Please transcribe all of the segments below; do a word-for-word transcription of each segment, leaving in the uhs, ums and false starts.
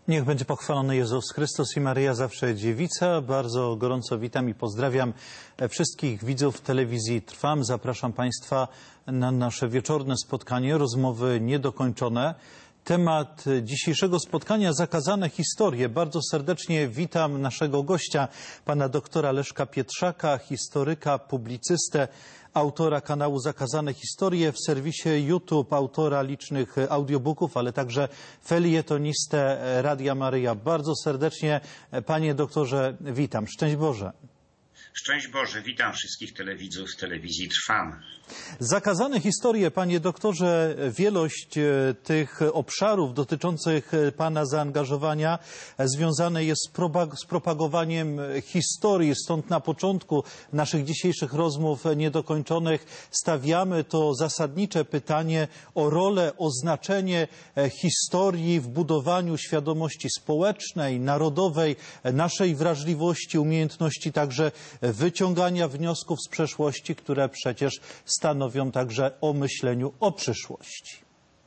Niech będzie pochwalony Jezus Chrystus i Maryja zawsze dziewica. Bardzo gorąco witam i pozdrawiam wszystkich widzów telewizji Trwam. Zapraszam Państwa na nasze wieczorne spotkanie, rozmowy niedokończone. Temat dzisiejszego spotkania: zakazane historie. Bardzo serdecznie witam naszego gościa, pana doktora Leszka Pietrzaka, historyka, publicystę, autora kanału Zakazane Historie w serwisie YouTube, autora licznych audiobooków, ale także felietonistę Radia Maryja. Bardzo serdecznie, panie doktorze, witam. Szczęść Boże. Szczęść Boże, witam wszystkich telewidzów telewizji Trwam. Zakazane historie, panie doktorze, wielość tych obszarów dotyczących pana zaangażowania związane jest z propagowaniem historii. Stąd na początku naszych dzisiejszych rozmów niedokończonych stawiamy to zasadnicze pytanie o rolę, o znaczenie historii w budowaniu świadomości społecznej, narodowej, naszej wrażliwości, umiejętności także wyciągania wniosków z przeszłości, które przecież stanowią także o myśleniu o przyszłości.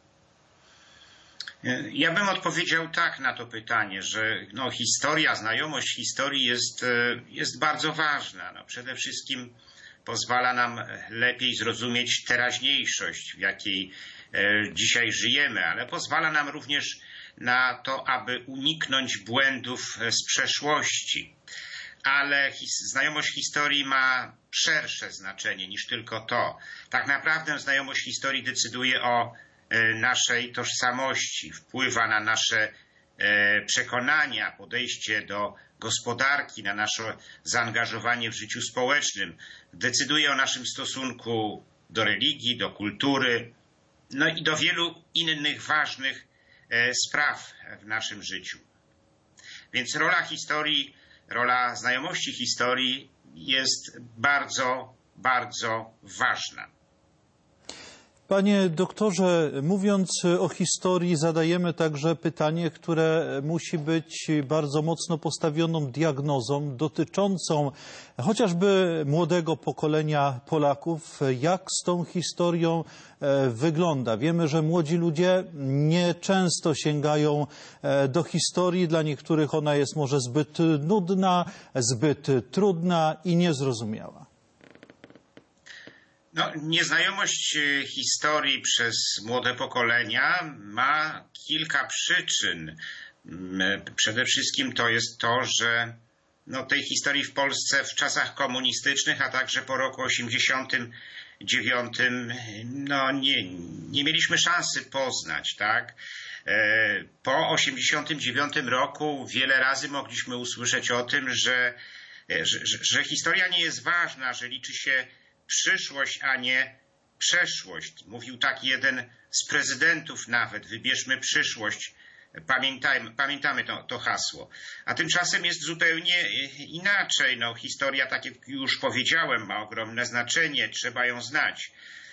Ja bym odpowiedział tak na to pytanie, że no, historia, znajomość historii jest, jest bardzo ważna. No, przede wszystkim pozwala nam lepiej zrozumieć teraźniejszość, w jakiej dzisiaj żyjemy, ale pozwala nam również na to, aby uniknąć błędów z przeszłości. Ale his, znajomość historii ma szersze znaczenie niż tylko to. Tak naprawdę znajomość historii decyduje o e, naszej tożsamości, wpływa na nasze e, przekonania, podejście do gospodarki, na nasze zaangażowanie w życiu społecznym. Decyduje o naszym stosunku do religii, do kultury, no i do wielu innych ważnych e, spraw w naszym życiu. Więc rola historii, rola znajomości historii jest bardzo, bardzo ważna. Panie doktorze, mówiąc o historii, zadajemy także pytanie, które musi być bardzo mocno postawioną diagnozą dotyczącą chociażby młodego pokolenia Polaków. Jak z tą historią wygląda? Wiemy, że młodzi ludzie nieczęsto sięgają do historii. Dla niektórych ona jest może zbyt nudna, zbyt trudna i niezrozumiała. No, nieznajomość historii przez młode pokolenia ma kilka przyczyn. Przede wszystkim to jest to, że no, tej historii w Polsce w czasach komunistycznych, a także po roku osiemdziesiątym dziewiątym no, nie, nie mieliśmy szansy poznać, tak? Po osiemdziesiątym dziewiątym roku wiele razy mogliśmy usłyszeć o tym, że, że, że historia nie jest ważna, że liczy się przyszłość, a nie przeszłość. Mówił tak jeden z prezydentów nawet: wybierzmy przyszłość. Pamiętajmy, pamiętamy to, to hasło. A tymczasem jest zupełnie inaczej. No, historia, tak jak już powiedziałem, ma ogromne znaczenie, trzeba ją znać.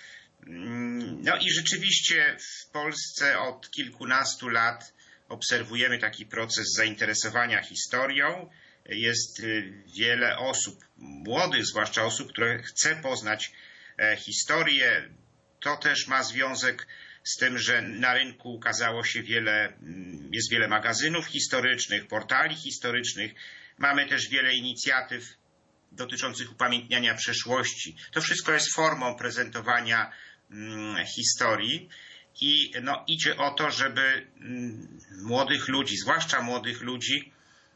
No i rzeczywiście w Polsce od kilkunastu lat obserwujemy taki proces zainteresowania historią. Jest wiele osób, młodych zwłaszcza osób, które chce poznać historię. To też ma związek z tym, że na rynku ukazało się wiele, jest wiele magazynów historycznych, portali historycznych. Mamy też wiele inicjatyw dotyczących upamiętniania przeszłości. To wszystko jest formą prezentowania hmm, historii. I no, idzie o to, żeby hmm, młodych ludzi, zwłaszcza młodych ludzi,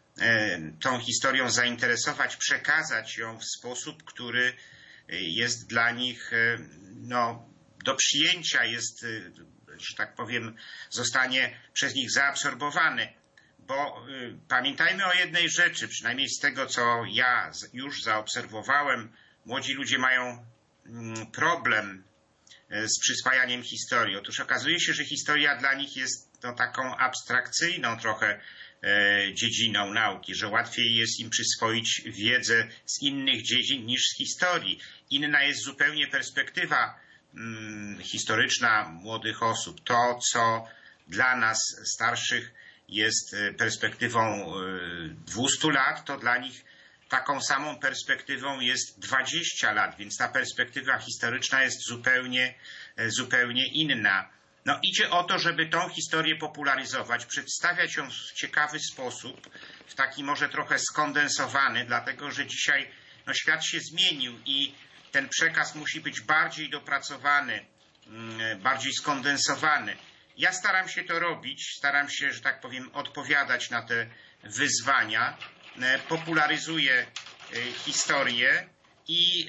tą historią zainteresować, przekazać ją w sposób, który jest dla nich no, do przyjęcia, jest, że tak powiem, zostanie przez nich zaabsorbowany. Bo pamiętajmy o jednej rzeczy, przynajmniej z tego, co ja już zaobserwowałem, młodzi ludzie mają problem z przyswajaniem historii. Otóż okazuje się, że historia dla nich jest no, taką abstrakcyjną trochę dziedziną nauki, że łatwiej jest im przyswoić wiedzę z innych dziedzin niż z historii. Inna jest zupełnie perspektywa hmm, historyczna młodych osób. To, co dla nas starszych jest perspektywą dwustu lat, to dla nich taką samą perspektywą jest dwadzieścia lat, więc ta perspektywa historyczna jest zupełnie, zupełnie inna. No, idzie o to, żeby tą historię popularyzować, przedstawiać ją w ciekawy sposób, w taki może trochę skondensowany, dlatego że dzisiaj no, świat się zmienił i ten przekaz musi być bardziej dopracowany, bardziej skondensowany. Ja staram się to robić, staram się, że tak powiem, odpowiadać na te wyzwania, popularyzuję historię i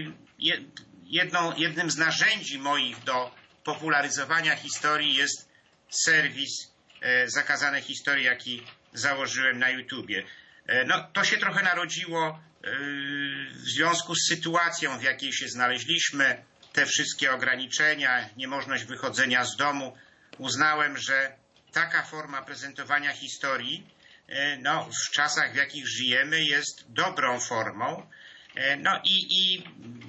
jedną, jednym z narzędzi moich do popularyzowania historii jest serwis Zakazane Historie, jaki założyłem na YouTubie. No, to się trochę narodziło w związku z sytuacją, w jakiej się znaleźliśmy, te wszystkie ograniczenia, niemożność wychodzenia z domu. Uznałem, że taka forma prezentowania historii no, w czasach, w jakich żyjemy, jest dobrą formą. No i, i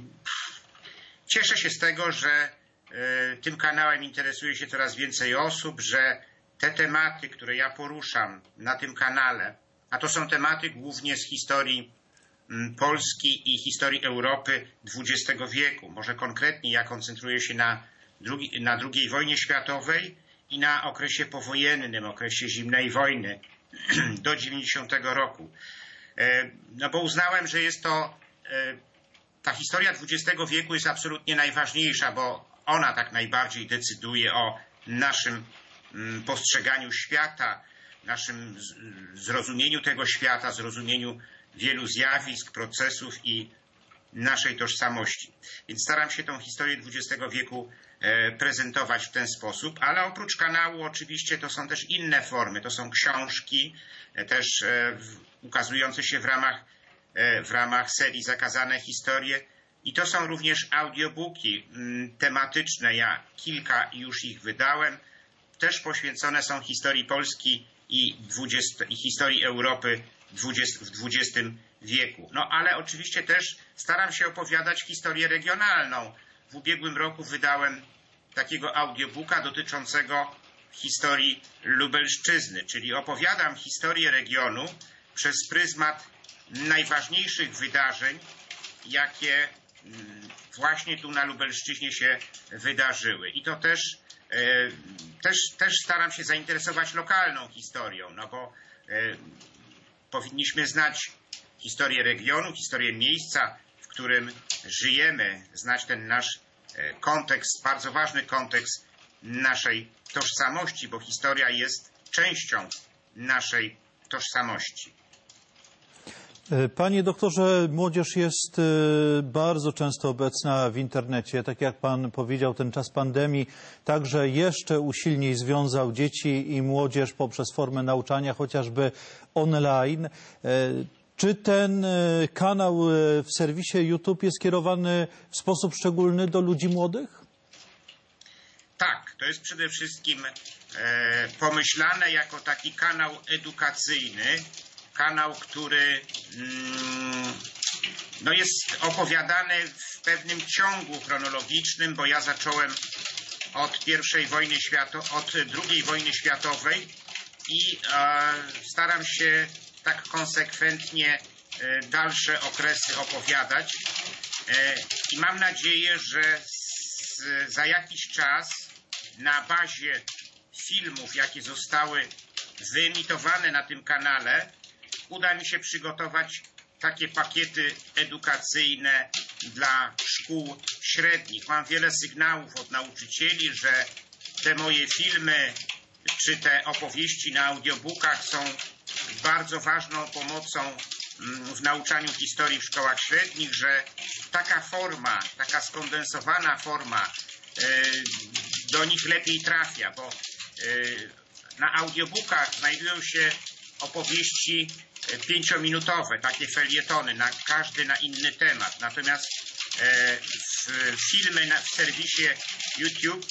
cieszę się z tego, że tym kanałem interesuje się coraz więcej osób, że te tematy, które ja poruszam na tym kanale, a to są tematy głównie z historii Polski i historii Europy dwudziestego wieku. Może konkretnie ja koncentruję się na, drugi, na drugiej wojnie światowej i na okresie powojennym, okresie zimnej wojny do dziewięćdziesiątego roku. No bo uznałem, że jest to, ta historia dwudziestego wieku jest absolutnie najważniejsza, bo ona tak najbardziej decyduje o naszym postrzeganiu świata, naszym zrozumieniu tego świata, zrozumieniu wielu zjawisk, procesów i naszej tożsamości. Więc staram się tą historię dwudziestego wieku prezentować w ten sposób, ale oprócz kanału oczywiście to są też inne formy, to są książki, też ukazujące się w ramach, w ramach serii Zakazane Historie i to są również audiobooki tematyczne, ja kilka już ich wydałem, też poświęcone są historii Polski i, dwudziestego, i historii Europy w dwudziestym wieku. No ale oczywiście też staram się opowiadać historię regionalną. W ubiegłym roku wydałem takiego audiobooka dotyczącego historii Lubelszczyzny, czyli opowiadam historię regionu przez pryzmat najważniejszych wydarzeń, jakie właśnie tu na Lubelszczyźnie się wydarzyły. I to też, też, też staram się zainteresować lokalną historią, no bo powinniśmy znać historię regionu, historię miejsca, w którym żyjemy, znać ten nasz kontekst, bardzo ważny kontekst naszej tożsamości, bo historia jest częścią naszej tożsamości. Panie doktorze, młodzież jest bardzo często obecna w internecie. Tak jak pan powiedział, ten czas pandemii także jeszcze usilniej związał dzieci i młodzież poprzez formę nauczania, chociażby online. Czy ten kanał w serwisie YouTube jest skierowany w sposób szczególny do ludzi młodych? Tak, to jest przede wszystkim e, pomyślane jako taki kanał edukacyjny, kanał, który mm, no jest opowiadany w pewnym ciągu chronologicznym, bo ja zacząłem od pierwszej wojny światowej, od drugiej wojny światowej i e, staram się tak konsekwentnie e, dalsze okresy opowiadać e, i mam nadzieję, że z, za jakiś czas na bazie filmów, jakie zostały wyemitowane na tym kanale, uda mi się przygotować takie pakiety edukacyjne dla szkół średnich. Mam wiele sygnałów od nauczycieli, że te moje filmy czy te opowieści na audiobookach są bardzo ważną pomocą w nauczaniu historii w szkołach średnich, że taka forma, taka skondensowana forma do nich lepiej trafia, bo na audiobookach znajdują się opowieści pięciominutowe, takie felietony, na każdy na inny temat. Natomiast w filmy w serwisie YouTube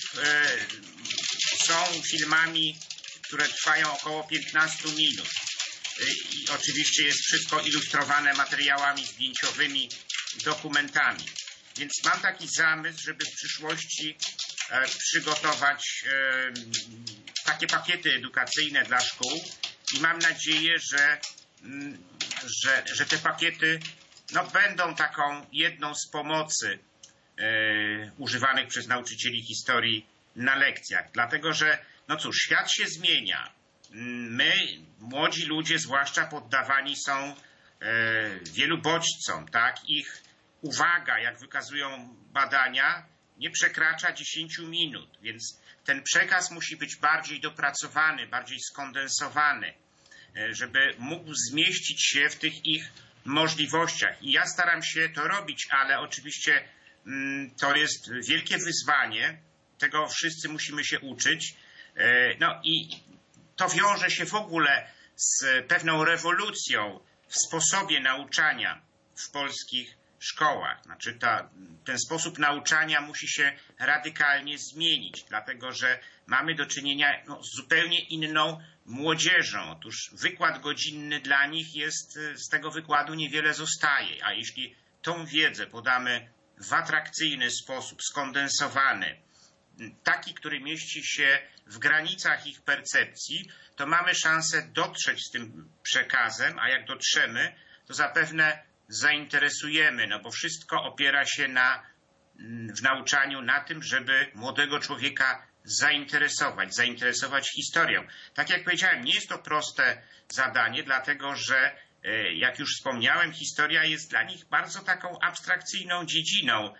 są filmami, które trwają około piętnaście minut. I oczywiście jest wszystko ilustrowane materiałami zdjęciowymi, dokumentami. Więc mam taki zamysł, żeby w przyszłości przygotować takie pakiety edukacyjne dla szkół i mam nadzieję, że, że, że te pakiety no, będą taką jedną z pomocy e, używanych przez nauczycieli historii na lekcjach. Dlatego, że no cóż, świat się zmienia. My, młodzi ludzie zwłaszcza, poddawani są wielu bodźcom, tak? Ich uwaga, jak wykazują badania, nie przekracza dziesięciu minut, więc ten przekaz musi być bardziej dopracowany, bardziej skondensowany, żeby mógł zmieścić się w tych ich możliwościach. I ja staram się to robić, ale oczywiście to jest wielkie wyzwanie, tego wszyscy musimy się uczyć. No i to wiąże się w ogóle z pewną rewolucją w sposobie nauczania w polskich szkołach. Znaczy ta, ten sposób nauczania musi się radykalnie zmienić, dlatego że mamy do czynienia no, z zupełnie inną młodzieżą. Otóż wykład godzinny dla nich jest, z tego wykładu niewiele zostaje, a jeśli tą wiedzę podamy w atrakcyjny sposób, skondensowany, taki, który mieści się w granicach ich percepcji, to mamy szansę dotrzeć z tym przekazem, a jak dotrzemy, to zapewne zainteresujemy, no bo wszystko opiera się na, w nauczaniu na tym, żeby młodego człowieka zainteresować, zainteresować historią. Tak jak powiedziałem, nie jest to proste zadanie, dlatego że, jak już wspomniałem, historia jest dla nich bardzo taką abstrakcyjną dziedziną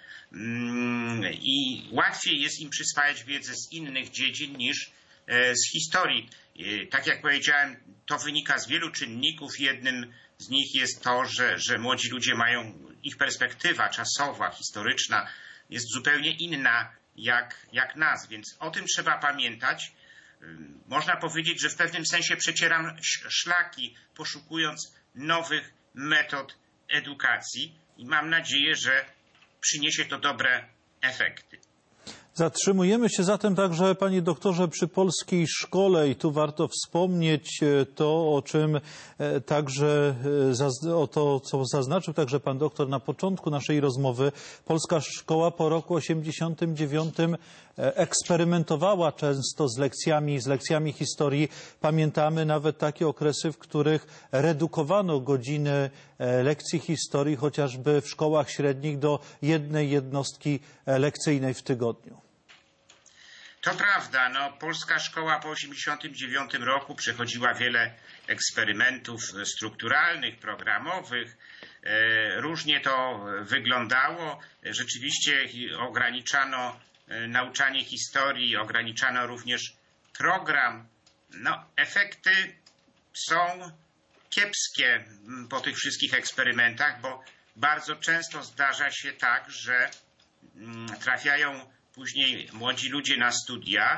i łatwiej jest im przyswajać wiedzę z innych dziedzin niż z historii. Tak jak powiedziałem, to wynika z wielu czynników. Jednym z nich jest to, że, że młodzi ludzie mają, ich perspektywa czasowa, historyczna jest zupełnie inna jak, jak nas, więc o tym trzeba pamiętać. Można powiedzieć, że w pewnym sensie przecieram szlaki, poszukując nowych metod edukacji i mam nadzieję, że przyniesie to dobre efekty. Zatrzymujemy się zatem także, panie doktorze, przy polskiej szkole i tu warto wspomnieć to, o czym także, o to, co zaznaczył także pan doktor na początku naszej rozmowy. Polska szkoła po roku osiemdziesiątym dziewiątym eksperymentowała często z lekcjami, z lekcjami historii. Pamiętamy nawet takie okresy, w których redukowano godziny lekcji historii, chociażby w szkołach średnich, do jednej jednostki lekcyjnej w tygodniu. To prawda, no, polska szkoła po osiemdziesiątym dziewiątym roku przechodziła wiele eksperymentów strukturalnych, programowych. E, różnie to wyglądało. Rzeczywiście ograniczano nauczanie historii, ograniczano również program. No, efekty są kiepskie po tych wszystkich eksperymentach, bo bardzo często zdarza się tak, że trafiają później młodzi ludzie na studia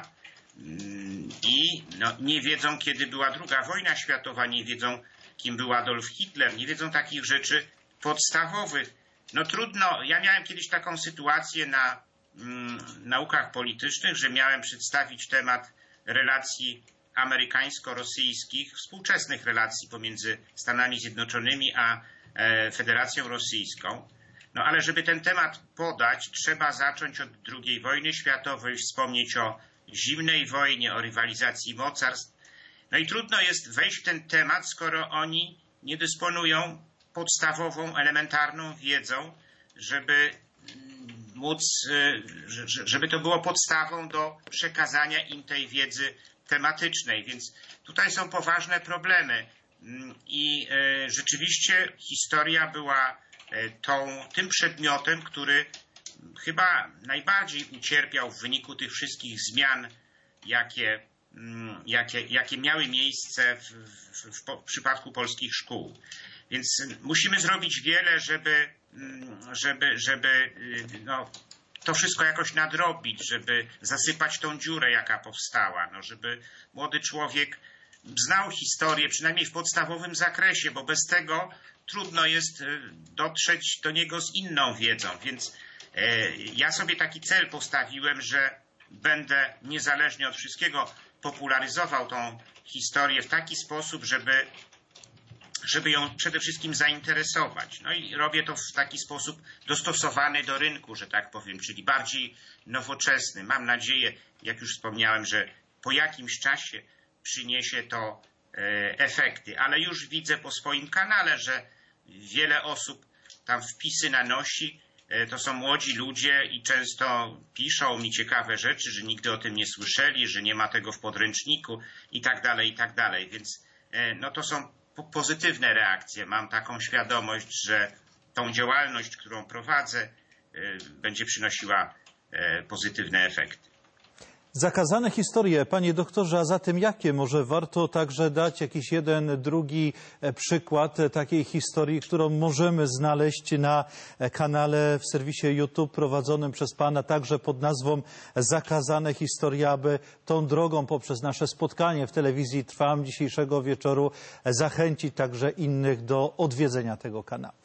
i no, nie wiedzą, kiedy była druga wojna światowa, nie wiedzą, kim był Adolf Hitler, nie wiedzą takich rzeczy podstawowych. No trudno, ja miałem kiedyś taką sytuację na mm, naukach politycznych, że miałem przedstawić temat relacji amerykańsko-rosyjskich, współczesnych relacji pomiędzy Stanami Zjednoczonymi a e, Federacją Rosyjską. No ale żeby ten temat podać, trzeba zacząć od drugiej wojny światowej, wspomnieć o zimnej wojnie, o rywalizacji mocarstw. No i trudno jest wejść w ten temat, skoro oni nie dysponują podstawową, elementarną wiedzą, żeby móc, żeby to było podstawą do przekazania im tej wiedzy tematycznej. Więc tutaj są poważne problemy. I rzeczywiście historia była Tą, tym przedmiotem, który chyba najbardziej ucierpiał w wyniku tych wszystkich zmian, jakie, jakie, jakie miały miejsce w, w, w, w przypadku polskich szkół. Więc musimy zrobić wiele, żeby, żeby, żeby no, to wszystko jakoś nadrobić, żeby zasypać tą dziurę, jaka powstała, no, żeby młody człowiek znał historię, przynajmniej w podstawowym zakresie, bo bez tego trudno jest dotrzeć do niego z inną wiedzą. Więc ja sobie taki cel postawiłem, że będę niezależnie od wszystkiego popularyzował tą historię w taki sposób, żeby, żeby ją przede wszystkim zainteresować. No i robię to w taki sposób dostosowany do rynku, że tak powiem, czyli bardziej nowoczesny. Mam nadzieję, jak już wspomniałem, że po jakimś czasie przyniesie to efekty, ale już widzę po swoim kanale, że wiele osób tam wpisy nanosi to są młodzi ludzie i często piszą mi ciekawe rzeczy, że nigdy o tym nie słyszeli, że nie ma tego w podręczniku i tak dalej, i tak dalej. Więc no to są pozytywne reakcje. Mam taką świadomość, że tą działalność, którą prowadzę, będzie przynosiła pozytywne efekty. Zakazane historie, panie doktorze, a zatem jakie? Może warto także dać jakiś jeden, drugi przykład takiej historii, którą możemy znaleźć na kanale w serwisie YouTube prowadzonym przez pana, także pod nazwą Zakazane historie, aby tą drogą poprzez nasze spotkanie w telewizji Trwam dzisiejszego wieczoru zachęcić także innych do odwiedzenia tego kanału.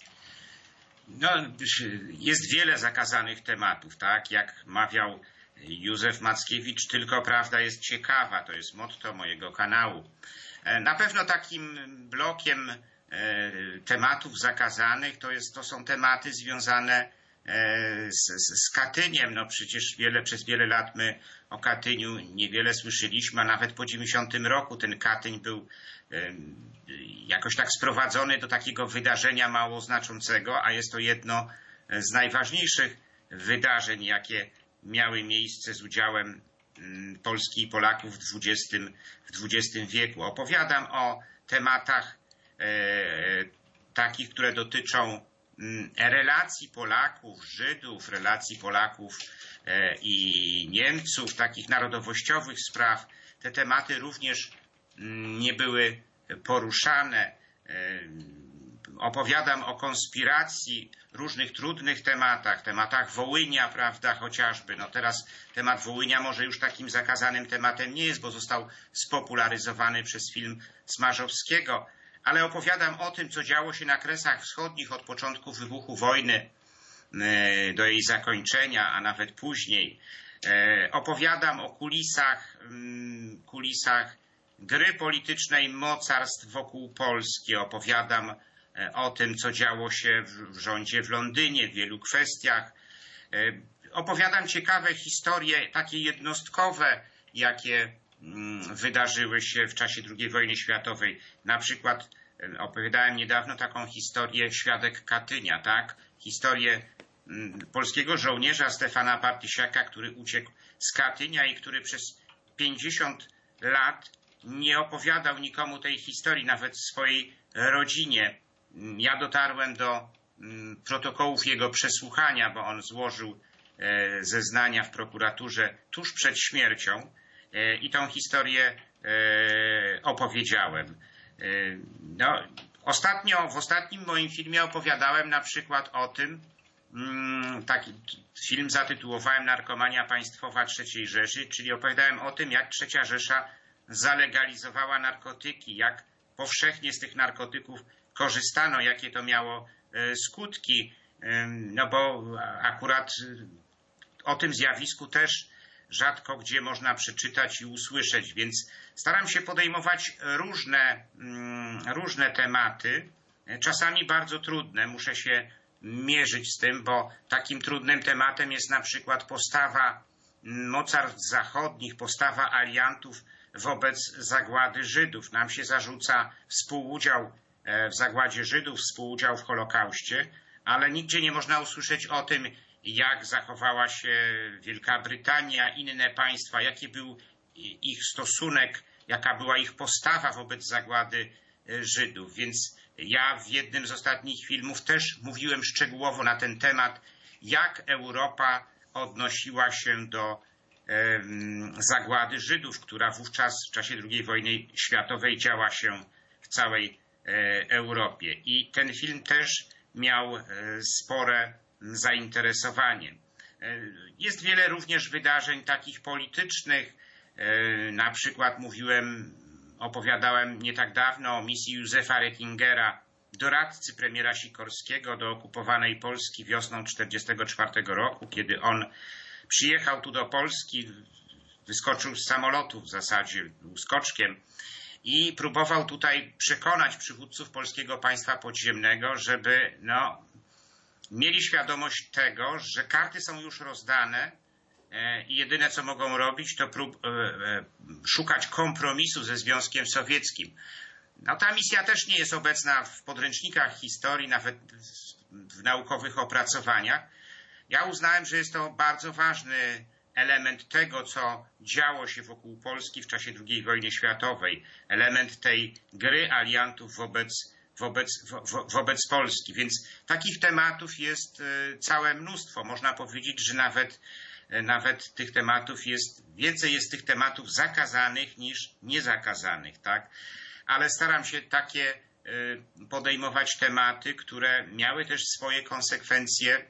No, jest wiele zakazanych tematów, tak? Jak mawiał Józef Mackiewicz, tylko prawda jest ciekawa, to jest motto mojego kanału. Na pewno takim blokiem tematów zakazanych to, jest, to są tematy związane z, z Katyniem. No przecież wiele, przez wiele lat my o Katyniu niewiele słyszeliśmy, a nawet po dziewięćdziesiątym roku ten Katyń był jakoś tak sprowadzony do takiego wydarzenia mało znaczącego, a jest to jedno z najważniejszych wydarzeń, jakie miały miejsce z udziałem Polski i Polaków w dwudziestym, w dwudziestym wieku. Opowiadam o tematach e, takich, które dotyczą relacji Polaków, Żydów, relacji Polaków e, i Niemców, takich narodowościowych spraw. Te tematy również m, nie były poruszane. E, Opowiadam o konspiracji, różnych trudnych tematach, tematach Wołynia, prawda, chociażby. No teraz temat Wołynia może już takim zakazanym tematem nie jest, bo został spopularyzowany przez film Smarzowskiego, ale opowiadam o tym, co działo się na Kresach Wschodnich od początku wybuchu wojny do jej zakończenia, a nawet później. Opowiadam o kulisach, kulisach gry politycznej mocarstw wokół Polski. Opowiadam o tym, co działo się w rządzie w Londynie, w wielu kwestiach. Opowiadam ciekawe historie, takie jednostkowe, jakie wydarzyły się w czasie drugiej wojny światowej. Na przykład opowiadałem niedawno taką historię Świadek Katynia, tak? Historię polskiego żołnierza Stefana Bartysiaka, który uciekł z Katynia i który przez pięćdziesiąt lat nie opowiadał nikomu tej historii, nawet swojej rodzinie. Ja dotarłem do protokołów jego przesłuchania, bo on złożył zeznania w prokuraturze tuż przed śmiercią i tą historię opowiedziałem. No, ostatnio, w ostatnim moim filmie opowiadałem na przykład o tym, taki film zatytułowałem Narkomania państwowa trzeciej Rzeszy, czyli opowiadałem o tym, jak trzecia Rzesza zalegalizowała narkotyki, jak powszechnie z tych narkotyków korzystano, jakie to miało skutki, no bo akurat o tym zjawisku też rzadko gdzie można przeczytać i usłyszeć, więc staram się podejmować różne, różne tematy, czasami bardzo trudne, muszę się mierzyć z tym, bo takim trudnym tematem jest na przykład postawa mocarstw zachodnich, postawa aliantów wobec zagłady Żydów. Nam się zarzuca współudział w zagładzie Żydów, współudział w Holokauście, ale nigdzie nie można usłyszeć o tym, jak zachowała się Wielka Brytania, inne państwa, jaki był ich stosunek, jaka była ich postawa wobec zagłady Żydów. Więc ja w jednym z ostatnich filmów też mówiłem szczegółowo na ten temat, jak Europa odnosiła się do e, zagłady Żydów, która wówczas w czasie drugiej wojny światowej działa się w całej e, Europie. I ten film też miał e, spore zainteresowanie. E, jest wiele również wydarzeń takich politycznych, e, na przykład mówiłem, opowiadałem nie tak dawno o misji Józefa Reckingera, doradcy premiera Sikorskiego do okupowanej Polski wiosną tysiąc dziewięćset czterdziestego czwartego roku, kiedy on przyjechał tu do Polski, wyskoczył z samolotu w zasadzie, był skoczkiem i próbował tutaj przekonać przywódców polskiego państwa podziemnego, żeby no, mieli świadomość tego, że karty są już rozdane i jedyne co mogą robić to prób, szukać kompromisu ze Związkiem Sowieckim. No ta misja też nie jest obecna w podręcznikach historii, nawet w naukowych opracowaniach. Ja uznałem, że jest to bardzo ważny element tego, co działo się wokół Polski w czasie drugiej wojny światowej. Element tej gry aliantów wobec, wobec, wo, wobec Polski. Więc takich tematów jest całe mnóstwo. Można powiedzieć, że nawet, nawet tych tematów jest, więcej jest tych tematów zakazanych niż niezakazanych, tak? Ale staram się takie podejmować tematy, które miały też swoje konsekwencje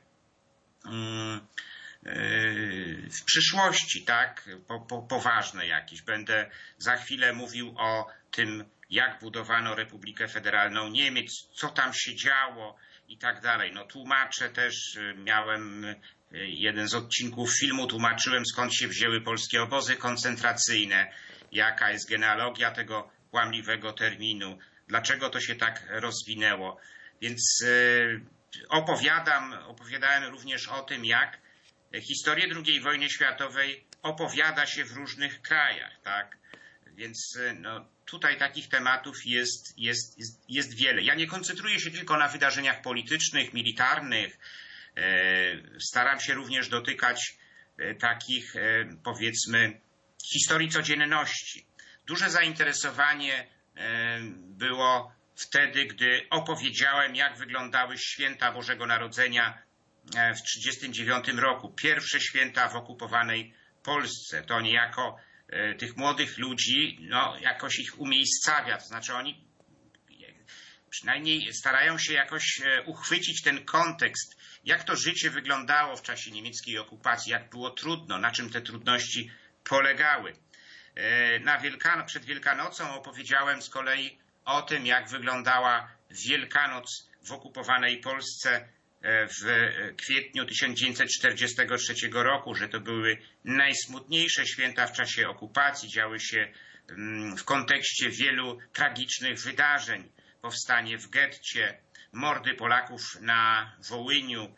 w przyszłości, tak, po, po, poważne jakieś. Będę za chwilę mówił o tym, jak budowano Republikę Federalną Niemiec, co tam się działo i tak dalej. No tłumaczę też, miałem jeden z odcinków filmu, tłumaczyłem, skąd się wzięły polskie obozy koncentracyjne, jaka jest genealogia tego kłamliwego terminu, dlaczego to się tak rozwinęło. Więc opowiadam, opowiadałem również o tym, jak historię drugiej wojny światowej opowiada się w różnych krajach, tak? Więc no, tutaj takich tematów jest, jest, jest, jest wiele. Ja nie koncentruję się tylko na wydarzeniach politycznych, militarnych. Staram się również dotykać takich, powiedzmy, historii codzienności. Duże zainteresowanie było wtedy, gdy opowiedziałem, jak wyglądały święta Bożego Narodzenia w tysiąc dziewięćset trzydziestym dziewiątym roku. Pierwsze święta w okupowanej Polsce. To niejako tych młodych ludzi, no, jakoś ich umiejscawia. To znaczy oni przynajmniej starają się jakoś uchwycić ten kontekst, jak to życie wyglądało w czasie niemieckiej okupacji, jak było trudno, na czym te trudności polegały. Na Wielkanoc, przed Wielkanocą opowiedziałem z kolei o tym, jak wyglądała Wielkanoc w okupowanej Polsce w kwietniu tysiąc dziewięćset czterdziestego trzeciego roku, że to były najsmutniejsze święta w czasie okupacji, działy się w kontekście wielu tragicznych wydarzeń. Powstanie w getcie, mordy Polaków na Wołyniu,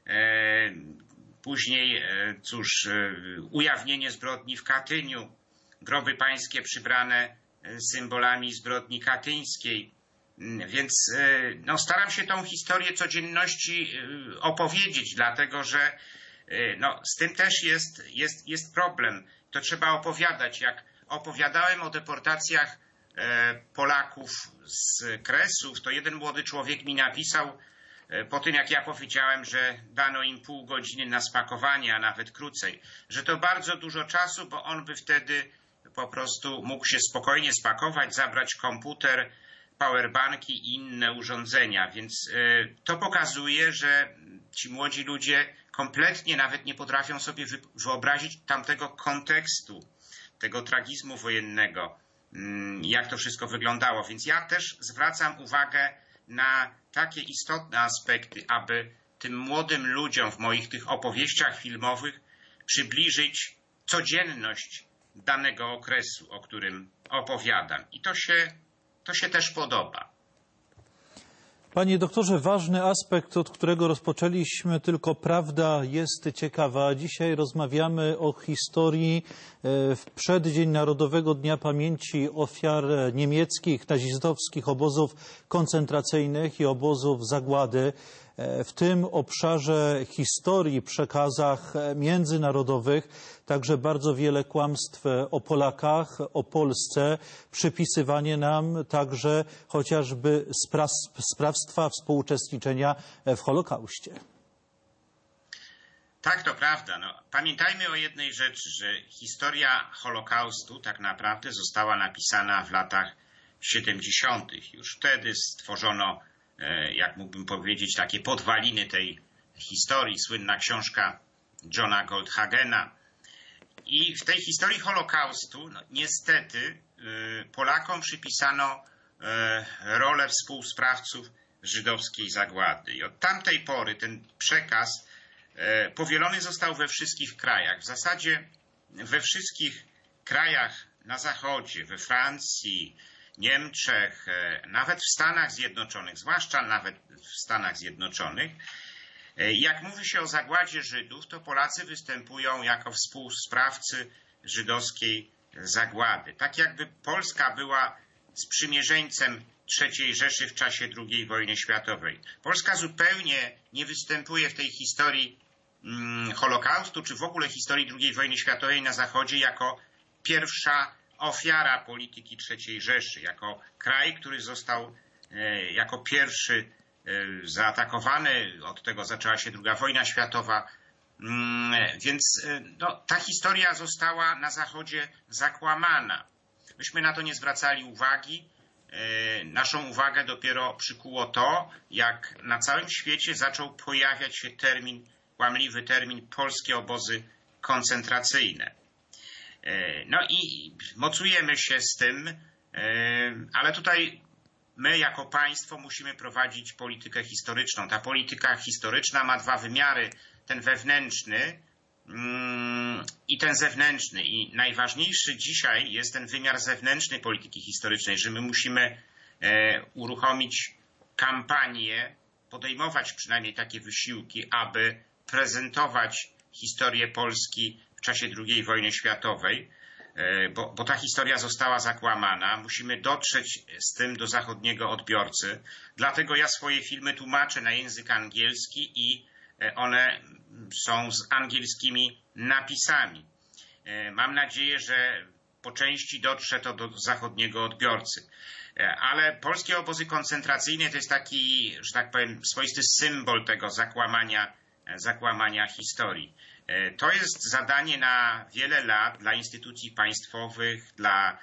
później, cóż, ujawnienie zbrodni w Katyniu, groby pańskie przybrane symbolami zbrodni katyńskiej. Więc no, staram się tą historię codzienności opowiedzieć, dlatego że no, z tym też jest, jest, jest problem. To trzeba opowiadać. Jak opowiadałem o deportacjach Polaków z Kresów, to jeden młody człowiek mi napisał, po tym jak ja powiedziałem, że dano im pół godziny na spakowanie, a nawet krócej, że to bardzo dużo czasu, bo on by wtedy po prostu mógł się spokojnie spakować, zabrać komputer, powerbanki i inne urządzenia. Więc to pokazuje, że ci młodzi ludzie kompletnie nawet nie potrafią sobie wyobrazić tamtego kontekstu, tego tragizmu wojennego, jak to wszystko wyglądało. Więc ja też zwracam uwagę na takie istotne aspekty, aby tym młodym ludziom w moich tych opowieściach filmowych przybliżyć codzienność danego okresu, o którym opowiadam. I to się, to się też podoba. Panie doktorze, ważny aspekt, od którego rozpoczęliśmy, tylko prawda jest ciekawa. Dzisiaj rozmawiamy o historii w przeddzień Narodowego Dnia Pamięci Ofiar Niemieckich, nazistowskich obozów koncentracyjnych i obozów zagłady. W tym obszarze historii, przekazach międzynarodowych także bardzo wiele kłamstw o Polakach, o Polsce, przypisywanie nam także chociażby sprawstwa współuczestniczenia w Holokauście. Tak, to prawda. No, pamiętajmy o jednej rzeczy, że historia Holokaustu tak naprawdę została napisana w latach siedemdziesiątych. Już wtedy stworzono, jak mógłbym powiedzieć, takie podwaliny tej historii, słynna książka Johna Goldhagena. I w tej historii Holokaustu, no, niestety, Polakom przypisano rolę współsprawców żydowskiej zagłady. I od tamtej pory ten przekaz powielony został we wszystkich krajach. W zasadzie we wszystkich krajach na Zachodzie, we Francji, Niemczech, nawet w Stanach Zjednoczonych, zwłaszcza nawet w Stanach Zjednoczonych, jak mówi się o zagładzie Żydów, to Polacy występują jako współsprawcy żydowskiej zagłady. Tak jakby Polska była sprzymierzeńcem trzeciej Rzeszy w czasie drugiej wojny światowej. Polska zupełnie nie występuje w tej historii mm, Holokaustu, czy w ogóle historii drugiej wojny światowej na Zachodzie jako pierwsza ofiara polityki trzeciej Rzeszy, jako kraj, który został e, jako pierwszy e, zaatakowany, od tego zaczęła się druga wojna światowa. Mm, więc e, no, ta historia została na Zachodzie zakłamana. Myśmy na to nie zwracali uwagi. Naszą uwagę dopiero przykuło to, jak na całym świecie zaczął pojawiać się termin, kłamliwy termin polskie obozy koncentracyjne. No i mocujemy się z tym, ale tutaj my jako państwo musimy prowadzić politykę historyczną. Ta polityka historyczna ma dwa wymiary, ten wewnętrzny i ten zewnętrzny. I najważniejszy dzisiaj jest ten wymiar zewnętrznej polityki historycznej, że my musimy uruchomić kampanię, podejmować przynajmniej takie wysiłki, aby prezentować historię Polski w czasie drugiej wojny światowej, bo, bo ta historia została zakłamana. Musimy dotrzeć z tym do zachodniego odbiorcy. Dlatego ja swoje filmy tłumaczę na język angielski i one są z angielskimi napisami. Mam nadzieję, że po części dotrze to do zachodniego odbiorcy. Ale polskie obozy koncentracyjne to jest taki, że tak powiem, swoisty symbol tego zakłamania, zakłamania historii. To jest zadanie na wiele lat dla instytucji państwowych, dla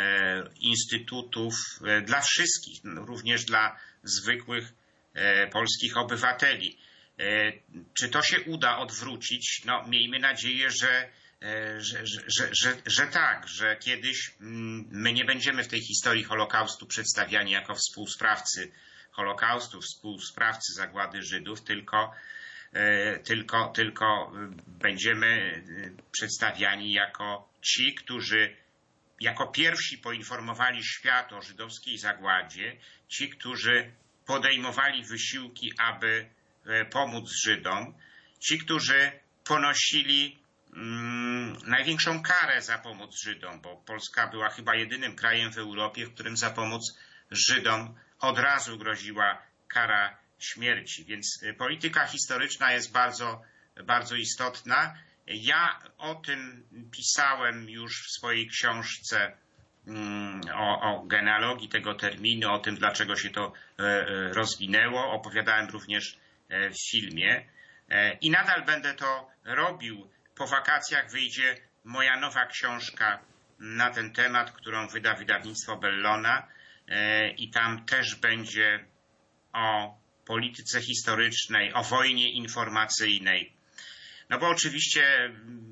instytutów, dla wszystkich, również dla zwykłych polskich obywateli. Czy to się uda odwrócić? No, miejmy nadzieję, że, że, że, że, że tak, że kiedyś my nie będziemy w tej historii Holokaustu przedstawiani jako współsprawcy Holokaustu, współsprawcy zagłady Żydów, tylko, tylko, tylko będziemy przedstawiani jako ci, którzy jako pierwsi poinformowali świat o żydowskiej zagładzie, ci, którzy podejmowali wysiłki, aby pomóc Żydom, ci, którzy ponosili mm, największą karę za pomoc Żydom, bo Polska była chyba jedynym krajem w Europie, w którym za pomoc Żydom od razu groziła kara śmierci. Więc polityka historyczna jest bardzo, bardzo istotna. Ja o tym pisałem już w swojej książce mm, o, o genealogii tego terminu, o tym, dlaczego się to e, rozwinęło. Opowiadałem również w filmie i nadal będę to robił. Po wakacjach wyjdzie moja nowa książka na ten temat, którą wyda wydawnictwo Bellona i tam też będzie o polityce historycznej, o wojnie informacyjnej. No bo oczywiście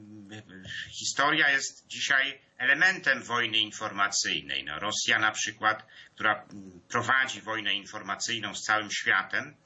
historia jest dzisiaj elementem wojny informacyjnej. No, Rosja na przykład, która prowadzi wojnę informacyjną z całym światem,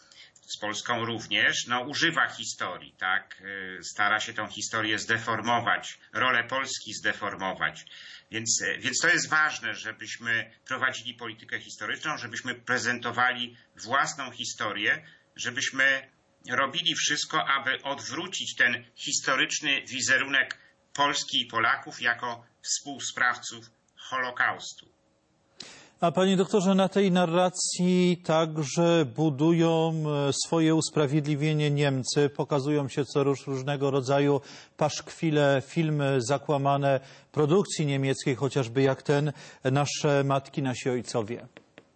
z Polską również, no używa historii, tak, stara się tą historię zdeformować, rolę Polski zdeformować, więc, więc to jest ważne, żebyśmy prowadzili politykę historyczną, żebyśmy prezentowali własną historię, żebyśmy robili wszystko, aby odwrócić ten historyczny wizerunek Polski i Polaków jako współsprawców Holokaustu. A panie doktorze, na tej narracji także budują swoje usprawiedliwienie Niemcy, pokazują się co rusz różnego rodzaju paszkwile, filmy zakłamane produkcji niemieckiej, chociażby jak ten Nasze matki, nasi ojcowie.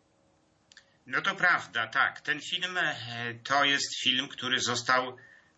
No to prawda, tak. Ten film to jest film, który został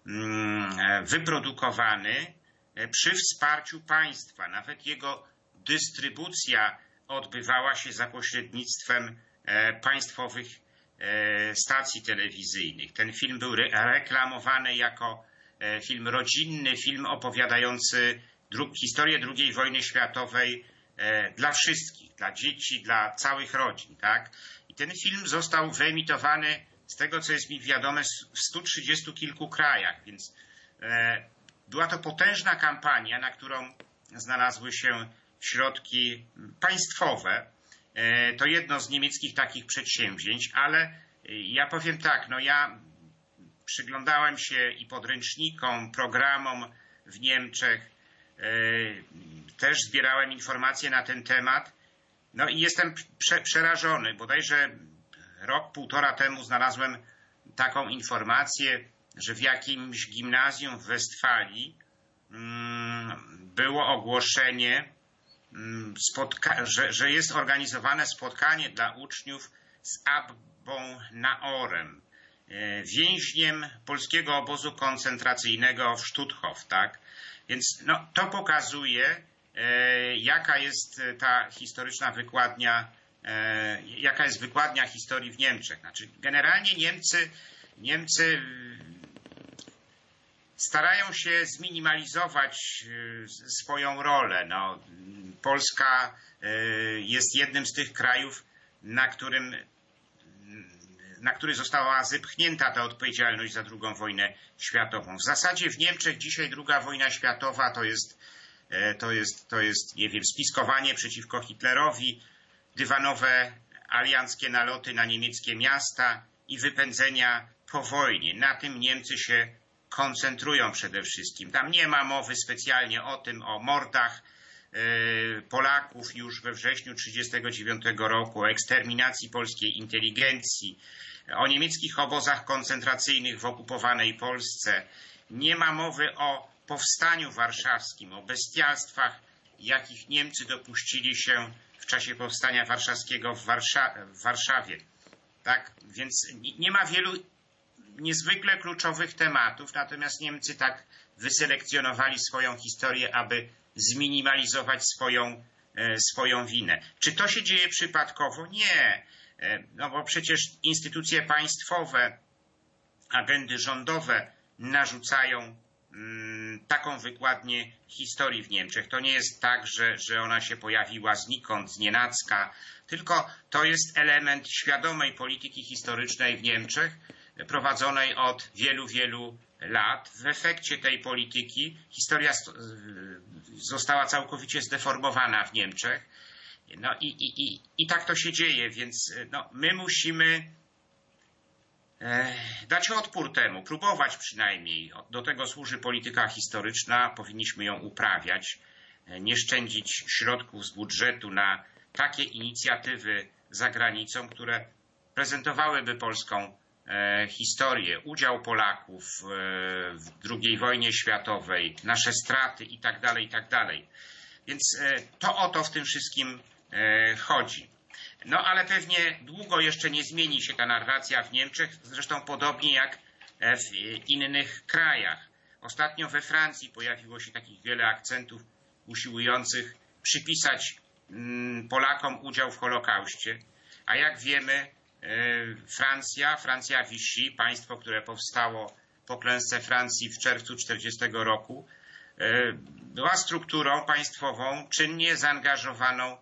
wyprodukowany przy wsparciu państwa. Nawet jego dystrybucja odbywała się za pośrednictwem państwowych stacji telewizyjnych. Ten film był reklamowany jako film rodzinny, film opowiadający historię drugiej wojny światowej dla wszystkich, dla dzieci, dla całych rodzin, tak? I ten film został wyemitowany, z tego co jest mi wiadome, w stu trzydziestu kilku krajach, więc była to potężna kampania, na którą znalazły się środki państwowe. To jedno z niemieckich takich przedsięwzięć, ale ja powiem tak, no ja przyglądałem się i podręcznikom, programom w Niemczech, też zbierałem informacje na ten temat No i jestem prze, przerażony. Bodajże rok, półtora temu znalazłem taką informację, że w jakimś gimnazjum w Westfalii mm, było ogłoszenie, mm, spotka- że, że jest organizowane spotkanie dla uczniów z Abbą Naorem, e, więźniem polskiego obozu koncentracyjnego w Stutthof, tak? Więc no, to pokazuje, e, jaka jest ta historyczna wykładnia, e, jaka jest wykładnia historii w Niemczech. Znaczy, generalnie Niemcy, Niemcy starają się zminimalizować swoją rolę. No, Polska jest jednym z tych krajów, na którym, na który została zepchnięta ta odpowiedzialność za drugą wojnę światową. W zasadzie w Niemczech dzisiaj druga wojna światowa to jest, to jest, to jest, nie wiem, spiskowanie przeciwko Hitlerowi, dywanowe alianckie naloty na niemieckie miasta i wypędzenia po wojnie. Na tym Niemcy się koncentrują przede wszystkim. Tam nie ma mowy specjalnie o tym, o mordach Polaków już we wrześniu tysiąc dziewięćset trzydziestego dziewiątego roku, o eksterminacji polskiej inteligencji, o niemieckich obozach koncentracyjnych w okupowanej Polsce. Nie ma mowy o powstaniu warszawskim, o bestialstwach, jakich Niemcy dopuścili się w czasie powstania warszawskiego w, Warsza- w Warszawie. Tak? Więc nie ma wielu niezwykle kluczowych tematów, natomiast Niemcy tak wyselekcjonowali swoją historię, aby zminimalizować swoją, e, swoją winę. Czy to się dzieje przypadkowo? Nie. E, no bo przecież instytucje państwowe, agendy rządowe narzucają mm, taką wykładnię historii w Niemczech. To nie jest tak, że, że ona się pojawiła znikąd, znienacka, tylko to jest element świadomej polityki historycznej w Niemczech, prowadzonej od wielu, wielu lat. W efekcie tej polityki historia została całkowicie zdeformowana w Niemczech. No i, i, i, i tak to się dzieje, więc no, my musimy e, dać odpór temu, próbować przynajmniej. Do tego służy polityka historyczna, powinniśmy ją uprawiać, nie szczędzić środków z budżetu na takie inicjatywy za granicą, które prezentowałyby polską historię, udział Polaków w drugiej wojnie światowej, nasze straty i tak dalej, i tak dalej. Więc to o to w tym wszystkim chodzi. No ale pewnie długo jeszcze nie zmieni się ta narracja w Niemczech, zresztą podobnie jak w innych krajach. Ostatnio we Francji pojawiło się takich wiele akcentów usiłujących przypisać Polakom udział w Holokauście, a jak wiemy, Francja, Francja Vichy, państwo, które powstało po klęsce Francji w czerwcu tysiąc dziewięćset czterdziestego roku, była strukturą państwową czynnie zaangażowaną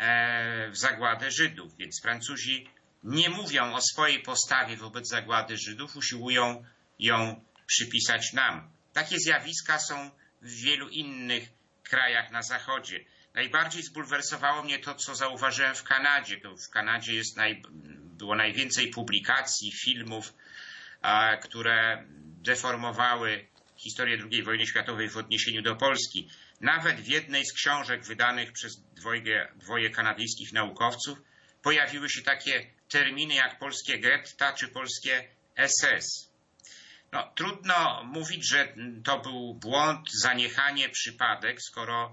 w zagładę Żydów, więc Francuzi nie mówią o swojej postawie wobec zagłady Żydów, usiłują ją przypisać nam. Takie zjawiska są w wielu innych krajach na Zachodzie. Najbardziej zbulwersowało mnie to, co zauważyłem w Kanadzie. To w Kanadzie jest naj, było najwięcej publikacji, filmów, a, które deformowały historię drugiej wojny światowej w odniesieniu do Polski. Nawet w jednej z książek wydanych przez dwoje, dwoje kanadyjskich naukowców pojawiły się takie terminy jak polskie getta czy polskie S S. No, trudno mówić, że to był błąd, zaniechanie, przypadek, skoro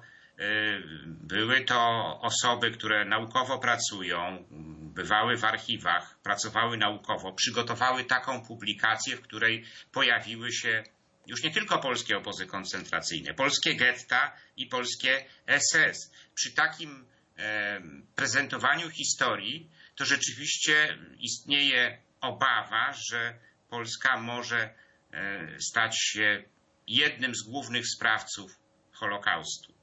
były to osoby, które naukowo pracują, bywały w archiwach, pracowały naukowo, przygotowały taką publikację, w której pojawiły się już nie tylko polskie obozy koncentracyjne, polskie getta i polskie S S. Przy takim e, prezentowaniu historii to rzeczywiście istnieje obawa, że Polska może e, stać się jednym z głównych sprawców Holokaustu.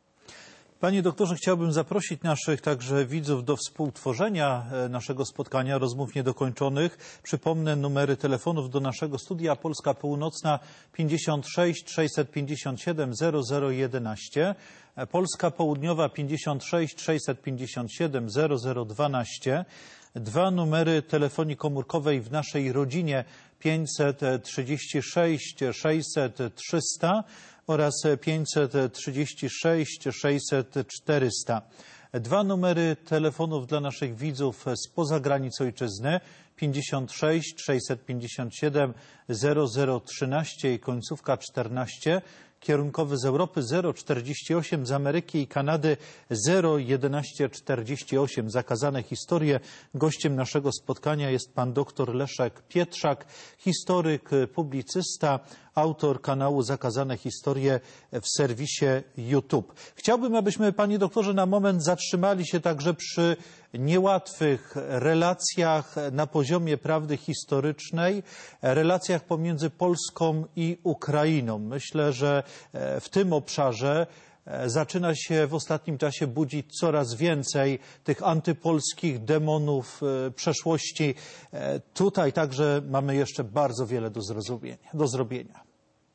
Panie doktorze, chciałbym zaprosić naszych także widzów do współtworzenia naszego spotkania rozmów niedokończonych. Przypomnę numery telefonów do naszego studia: Polska Północna pięćdziesiąt sześć sześćset pięćdziesiąt siedem zero zero jedenaście, Polska Południowa pięćdziesiąt sześć sześćset pięćdziesiąt siedem zero zero dwanaście, dwa numery telefonii komórkowej w naszej rodzinie: pięćset trzydzieści sześć sześćset trzysta oraz pięćset trzydzieści sześć sześćset czterysta. Dwa numery telefonów dla naszych widzów spoza granic ojczyzny: pięćdziesiąt sześć sześćset pięćdziesiąt siedem zero zero trzynaście i końcówka czternaście. Kierunkowy z Europy zero czterdzieści osiem, z Ameryki i Kanady zero jedenaście czterdzieści osiem. Zakazane historie. Gościem naszego spotkania jest pan dr Leszek Pietrzak, historyk, publicysta, autor kanału Zakazane Historie w serwisie YouTube. Chciałbym, abyśmy, panie doktorze, na moment zatrzymali się także przy niełatwych relacjach na poziomie prawdy historycznej, relacjach pomiędzy Polską i Ukrainą. Myślę, że w tym obszarze zaczyna się w ostatnim czasie budzić coraz więcej tych antypolskich demonów przeszłości. Tutaj także mamy jeszcze bardzo wiele do zrozumienia, do zrobienia.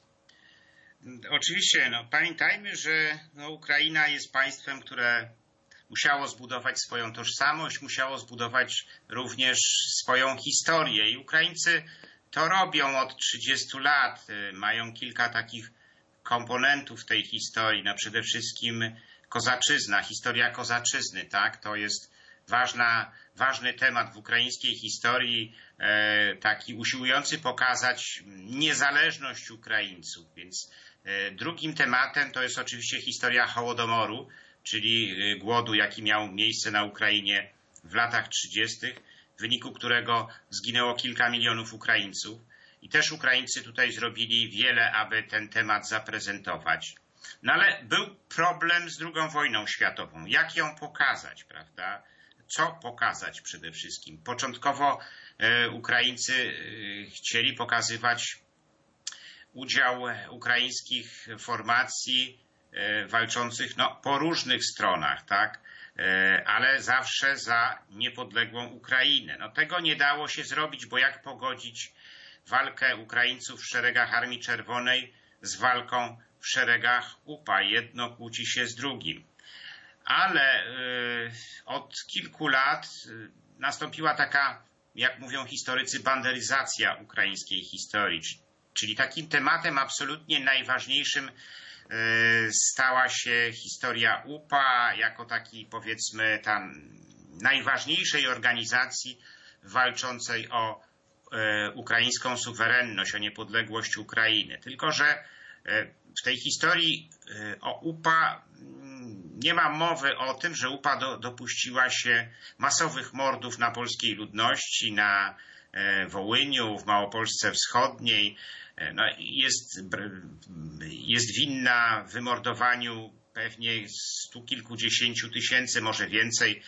Oczywiście, no, pamiętajmy, że no, Ukraina jest państwem, które musiało zbudować swoją tożsamość, musiało zbudować również swoją historię. I Ukraińcy to robią od trzydziestu lat. Mają kilka takich komponentów tej historii. No przede wszystkim kozaczyzna, historia kozaczyzny, tak? To jest ważna, ważny temat w ukraińskiej historii, e, taki usiłujący pokazać niezależność Ukraińców. Więc e, drugim tematem to jest oczywiście historia Hołodomoru, czyli głodu, jaki miał miejsce na Ukrainie w latach trzydziestych, w wyniku którego zginęło kilka milionów Ukraińców. I też Ukraińcy tutaj zrobili wiele, aby ten temat zaprezentować. No ale był problem z drugą wojną światową. Jak ją pokazać, prawda? Co pokazać przede wszystkim? Początkowo e, Ukraińcy e, chcieli pokazywać udział ukraińskich formacji e, walczących no, po różnych stronach, tak? E, ale zawsze za niepodległą Ukrainę. No, tego nie dało się zrobić, bo jak pogodzić walkę Ukraińców w szeregach Armii Czerwonej z walką w szeregach U P A? Jedno kłóci się z drugim. Ale y, od kilku lat y, nastąpiła taka, jak mówią historycy, banderyzacja ukraińskiej historii. Czyli takim tematem absolutnie najważniejszym y, stała się historia U P A jako taki, powiedzmy, tam najważniejszej organizacji walczącej o ukraińską suwerenność, o niepodległość Ukrainy. Tylko że w tej historii o U P A nie ma mowy o tym, że U P A do, dopuściła się masowych mordów na polskiej ludności, na Wołyniu, w Małopolsce Wschodniej. No, jest, jest winna wymordowaniu pewnie stu kilkudziesięciu tysięcy, może więcej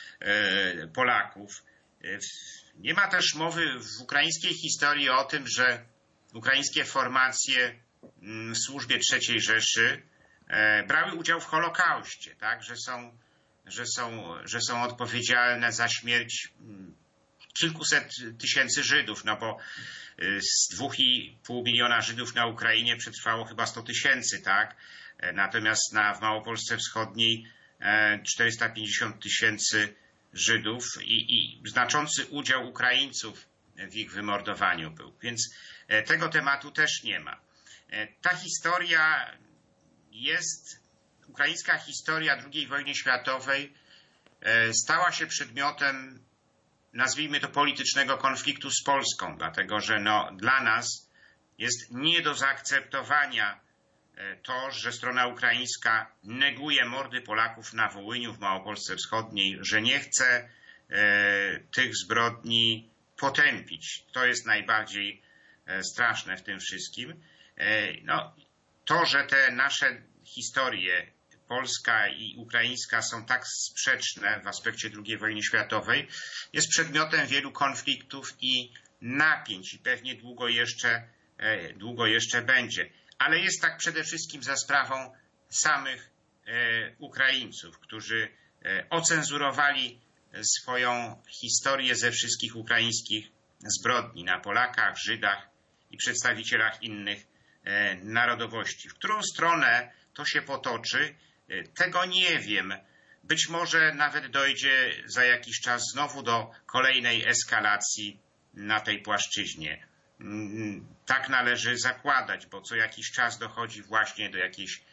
Polaków. Nie ma też mowy w ukraińskiej historii o tym, że ukraińskie formacje w służbie trzeciej Rzeszy brały udział w Holokauście, tak? że, są, że, są, że są odpowiedzialne za śmierć kilkuset tysięcy Żydów, no bo z dwóch i pół miliona Żydów na Ukrainie przetrwało chyba sto tysięcy, tak? Natomiast na, w Małopolsce Wschodniej czterysta pięćdziesiąt tysięcy Żydów i, i znaczący udział Ukraińców w ich wymordowaniu był. Więc tego tematu też nie ma. Ta historia jest, ukraińska historia drugiej wojny światowej stała się przedmiotem, nazwijmy to, politycznego konfliktu z Polską, dlatego że no, dla nas jest nie do zaakceptowania to, że strona ukraińska neguje mordy Polaków na Wołyniu, w Małopolsce Wschodniej, że nie chce e, tych zbrodni potępić. To jest najbardziej e, straszne w tym wszystkim. E, no, to, że te nasze historie, polska i ukraińska, są tak sprzeczne w aspekcie drugiej wojny światowej, jest przedmiotem wielu konfliktów i napięć i pewnie długo jeszcze, e, długo jeszcze będzie. Ale jest tak przede wszystkim za sprawą samych e, Ukraińców, którzy e, ocenzurowali swoją historię ze wszystkich ukraińskich zbrodni na Polakach, Żydach i przedstawicielach innych e, narodowości. W którą stronę to się potoczy, e, tego nie wiem. Być może nawet dojdzie za jakiś czas znowu do kolejnej eskalacji na tej płaszczyźnie. Tak należy zakładać, bo co jakiś czas dochodzi właśnie do jakiejś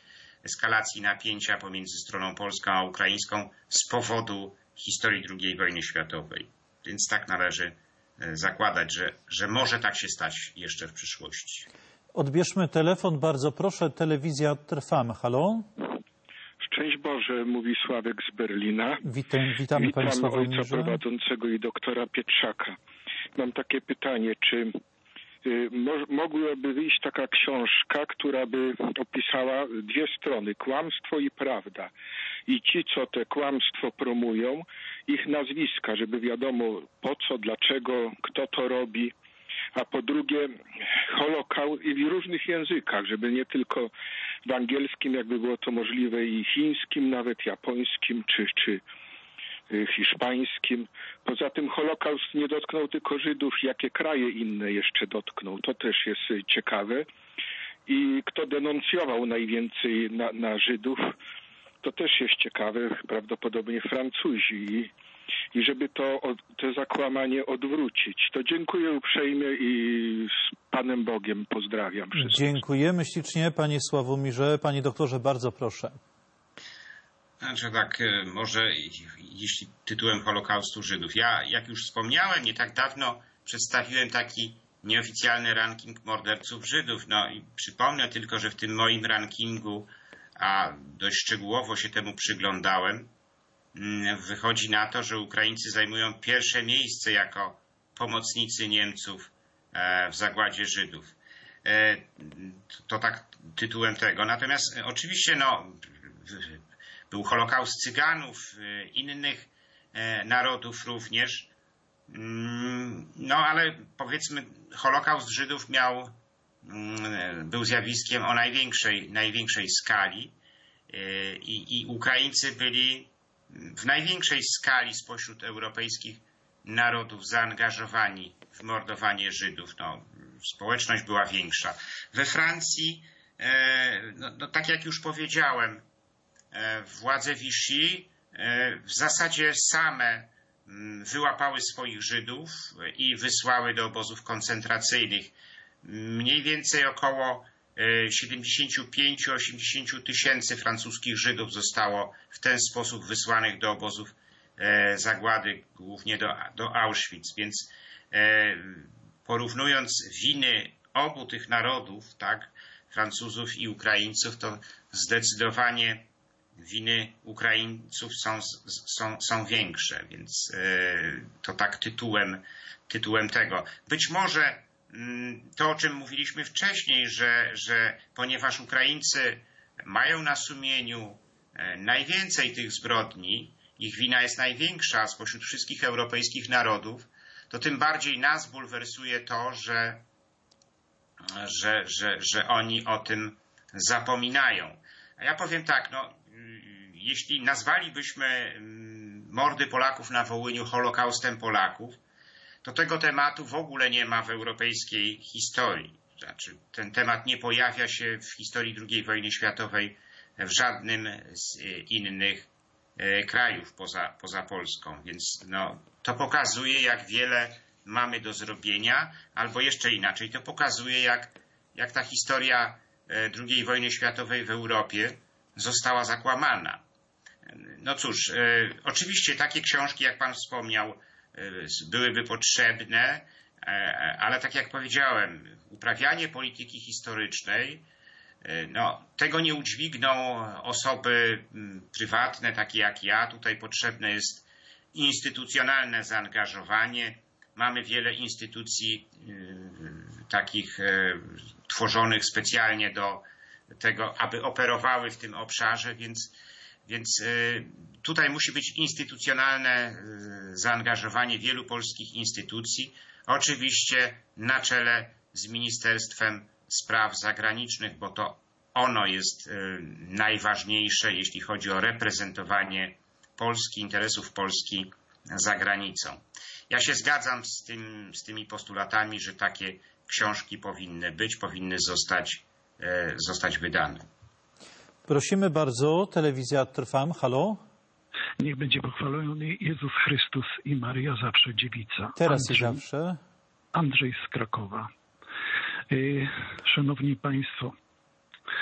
eskalacji napięcia pomiędzy stroną polską a ukraińską z powodu historii drugiej wojny światowej. Więc tak należy zakładać, że, że może tak się stać jeszcze w przyszłości. Odbierzmy telefon, bardzo proszę. Telewizja Trwam. Halo? Szczęść Boże, mówi Sławek z Berlina. Witam, witamy Witam Panie Sławomirze. ojca prowadzącego i doktora Pietrzaka. Mam takie pytanie, czy y, mo, mogłaby wyjść taka książka, która by opisała dwie strony, kłamstwo i prawda. I ci, co te kłamstwo promują, ich nazwiska, żeby wiadomo po co, dlaczego, kto to robi. A po drugie Holokaust i w różnych językach, żeby nie tylko w angielskim, jakby było to możliwe, i chińskim, nawet japońskim czy, czy hiszpańskim. Poza tym Holokaust nie dotknął tylko Żydów, jakie kraje inne jeszcze dotknął. To też jest ciekawe. I kto denuncjował najwięcej na, na Żydów, to też jest ciekawe, prawdopodobnie Francuzi. I, i żeby to, to zakłamanie odwrócić. To dziękuję uprzejmie i z Panem Bogiem pozdrawiam wszystkich. Dziękujemy ślicznie Panie Sławomirze. Panie doktorze, bardzo proszę. Znaczy tak, może jeśli tytułem Holokaustu Żydów. Ja, jak już wspomniałem, nie tak dawno przedstawiłem taki nieoficjalny ranking morderców Żydów. No i przypomnę tylko, że w tym moim rankingu, a dość szczegółowo się temu przyglądałem, wychodzi na to, że Ukraińcy zajmują pierwsze miejsce jako pomocnicy Niemców w zagładzie Żydów. To tak tytułem tego. Natomiast oczywiście no, był Holokaust Cyganów, innych narodów również. No ale powiedzmy Holokaust Żydów miał, był zjawiskiem o największej, największej skali i, i Ukraińcy byli w największej skali spośród europejskich narodów zaangażowani w mordowanie Żydów. No, społeczność była większa. We Francji, no, no, tak jak już powiedziałem, władze Vichy w zasadzie same wyłapały swoich Żydów i wysłały do obozów koncentracyjnych. Mniej więcej około siedemdziesiąt pięć do osiemdziesięciu tysięcy francuskich Żydów zostało w ten sposób wysłanych do obozów zagłady, głównie do, do Auschwitz. Więc porównując winy obu tych narodów, tak, Francuzów i Ukraińców, to zdecydowanie winy Ukraińców są, są, są większe, więc to tak tytułem, tytułem tego. Być może to, o czym mówiliśmy wcześniej, że, że ponieważ Ukraińcy mają na sumieniu najwięcej tych zbrodni, ich wina jest największa spośród wszystkich europejskich narodów, to tym bardziej nas bulwersuje to, że, że, że, że oni o tym zapominają. A ja powiem tak, no, jeśli nazwalibyśmy mordy Polaków na Wołyniu Holokaustem Polaków, to tego tematu w ogóle nie ma w europejskiej historii. Znaczy, ten temat nie pojawia się w historii drugiej wojny światowej w żadnym z innych krajów poza, poza Polską. Więc no, to pokazuje, jak wiele mamy do zrobienia, albo jeszcze inaczej, to pokazuje, jak, jak ta historia drugiej wojny światowej w Europie została zakłamana. No cóż, oczywiście takie książki, jak pan wspomniał, byłyby potrzebne, ale tak jak powiedziałem, uprawianie polityki historycznej, no, tego nie udźwigną osoby prywatne, takie jak ja. Tutaj potrzebne jest instytucjonalne zaangażowanie. Mamy wiele instytucji takich tworzonych specjalnie do tego, aby operowały w tym obszarze, więc Więc tutaj musi być instytucjonalne zaangażowanie wielu polskich instytucji, oczywiście na czele z Ministerstwem Spraw Zagranicznych, bo to ono jest najważniejsze, jeśli chodzi o reprezentowanie Polski, interesów Polski za granicą. Ja się zgadzam z tym, z tymi postulatami, że takie książki powinny być, powinny zostać, zostać wydane. Prosimy bardzo, telewizja Trwam, halo? Niech będzie pochwalony Jezus Chrystus i Maria zawsze dziewica. Teraz Andrzej, i zawsze. Andrzej z Krakowa. Szanowni Państwo,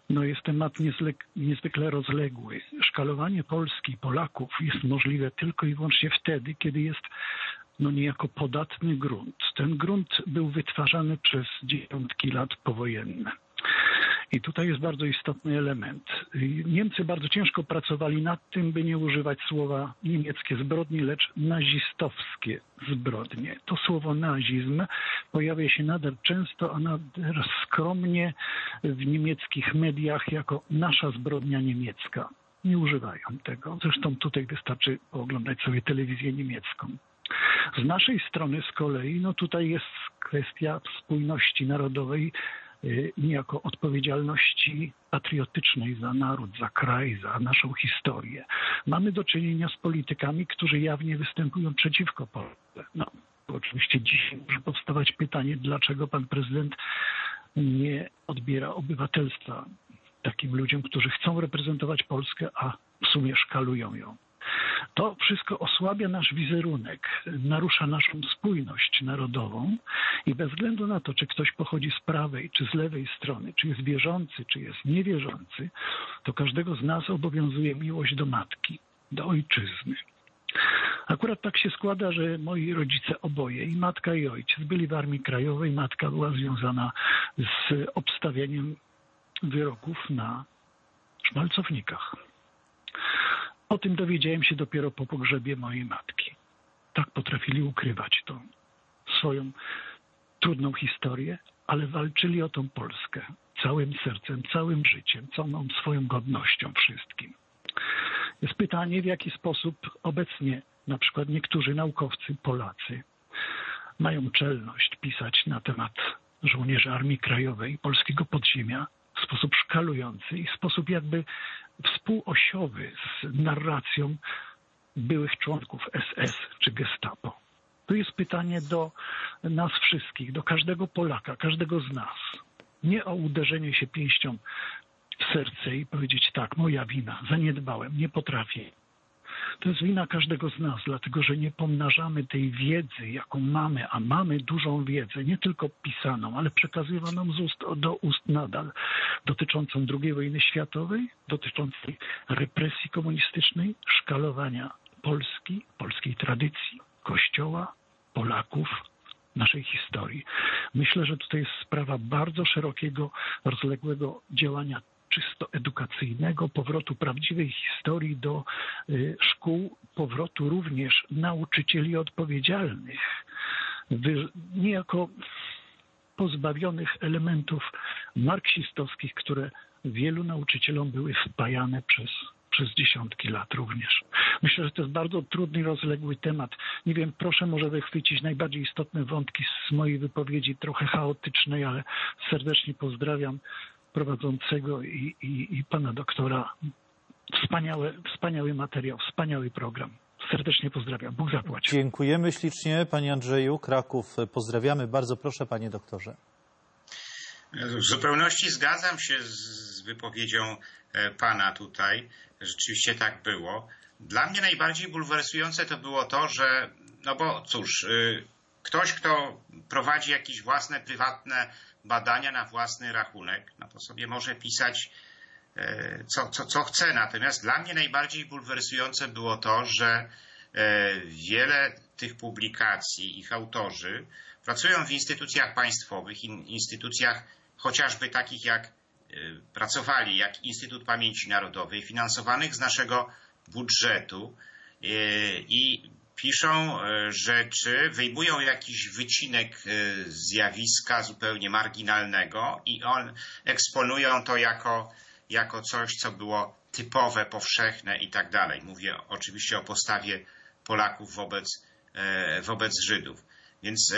No jest temat niezwykle, niezwykle rozległy. Szkalowanie Polski i Polaków jest możliwe tylko i wyłącznie wtedy, kiedy jest no niejako podatny grunt. Ten grunt był wytwarzany przez dziesiątki lat powojenne. I tutaj jest bardzo istotny element. Niemcy bardzo ciężko pracowali nad tym, by nie używać słowa niemieckie zbrodnie, lecz nazistowskie zbrodnie. To słowo nazizm pojawia się nader często, a nader skromnie w niemieckich mediach jako nasza zbrodnia niemiecka. Nie używają tego. Zresztą tutaj wystarczy pooglądać sobie telewizję niemiecką. Z naszej strony z kolei, no tutaj jest kwestia spójności narodowej, niejako odpowiedzialności patriotycznej za naród, za kraj, za naszą historię. Mamy do czynienia z politykami, którzy jawnie występują przeciwko Polsce. No, oczywiście dzisiaj może powstawać pytanie, dlaczego pan prezydent nie odbiera obywatelstwa takim ludziom, którzy chcą reprezentować Polskę, a w sumie szkalują ją. To wszystko osłabia nasz wizerunek, narusza naszą spójność narodową i bez względu na to, czy ktoś pochodzi z prawej, czy z lewej strony, czy jest wierzący, czy jest niewierzący, to każdego z nas obowiązuje miłość do matki, do ojczyzny. Akurat tak się składa, że moi rodzice oboje, i matka i ojciec, byli w Armii Krajowej. Matka była związana z obstawianiem wyroków na szmalcownikach. O tym dowiedziałem się dopiero po pogrzebie mojej matki. Tak potrafili ukrywać tą swoją trudną historię, ale walczyli o tą Polskę całym sercem, całym życiem, całą swoją godnością, wszystkim. Jest pytanie, w jaki sposób obecnie na przykład niektórzy naukowcy, Polacy, mają czelność pisać na temat żołnierzy Armii Krajowej i polskiego podziemia w sposób szkalujący i w sposób jakby współosiowy z narracją byłych członków S S czy Gestapo. To jest pytanie do nas wszystkich, do każdego Polaka, każdego z nas. Nie o uderzenie się pięścią w serce i powiedzieć tak, moja wina, zaniedbałem, nie potrafię. To jest wina każdego z nas, dlatego że nie pomnażamy tej wiedzy, jaką mamy, a mamy dużą wiedzę, nie tylko pisaną, ale przekazywaną z ust do ust nadal, dotyczącą drugiej wojny światowej, dotyczącej represji komunistycznej, szkalowania Polski, polskiej tradycji, Kościoła, Polaków, naszej historii. Myślę, że tutaj jest sprawa bardzo szerokiego, rozległego działania czysto edukacyjnego, powrotu prawdziwej historii do y, szkół, powrotu również nauczycieli odpowiedzialnych, wy, niejako pozbawionych elementów marksistowskich, które wielu nauczycielom były wpajane przez, przez dziesiątki lat również. Myślę, że to jest bardzo trudny i rozległy temat. Nie wiem, proszę może wychwycić najbardziej istotne wątki z mojej wypowiedzi, trochę chaotycznej, ale serdecznie pozdrawiam prowadzącego i, i, i pana doktora. Wspaniały, wspaniały materiał, wspaniały program. Serdecznie pozdrawiam. Bóg zapłać. Dziękujemy ślicznie, panie Andrzeju. Kraków pozdrawiamy. Bardzo proszę, panie doktorze. W zupełności zgadzam się z wypowiedzią pana tutaj. Rzeczywiście tak było. Dla mnie najbardziej bulwersujące to było to, że, no bo cóż, ktoś, kto prowadzi jakieś własne, prywatne badania na własny rachunek, no to sobie może pisać co, co, co chce. Natomiast dla mnie najbardziej bulwersujące było to, że wiele tych publikacji, ich autorzy pracują w instytucjach państwowych, instytucjach chociażby takich jak pracowali, jak Instytut Pamięci Narodowej, finansowanych z naszego budżetu i piszą rzeczy, wyjmują jakiś wycinek zjawiska zupełnie marginalnego i on eksponują to jako, jako coś, co było typowe, powszechne i tak dalej. Mówię oczywiście o postawie Polaków wobec, wobec Żydów. Więc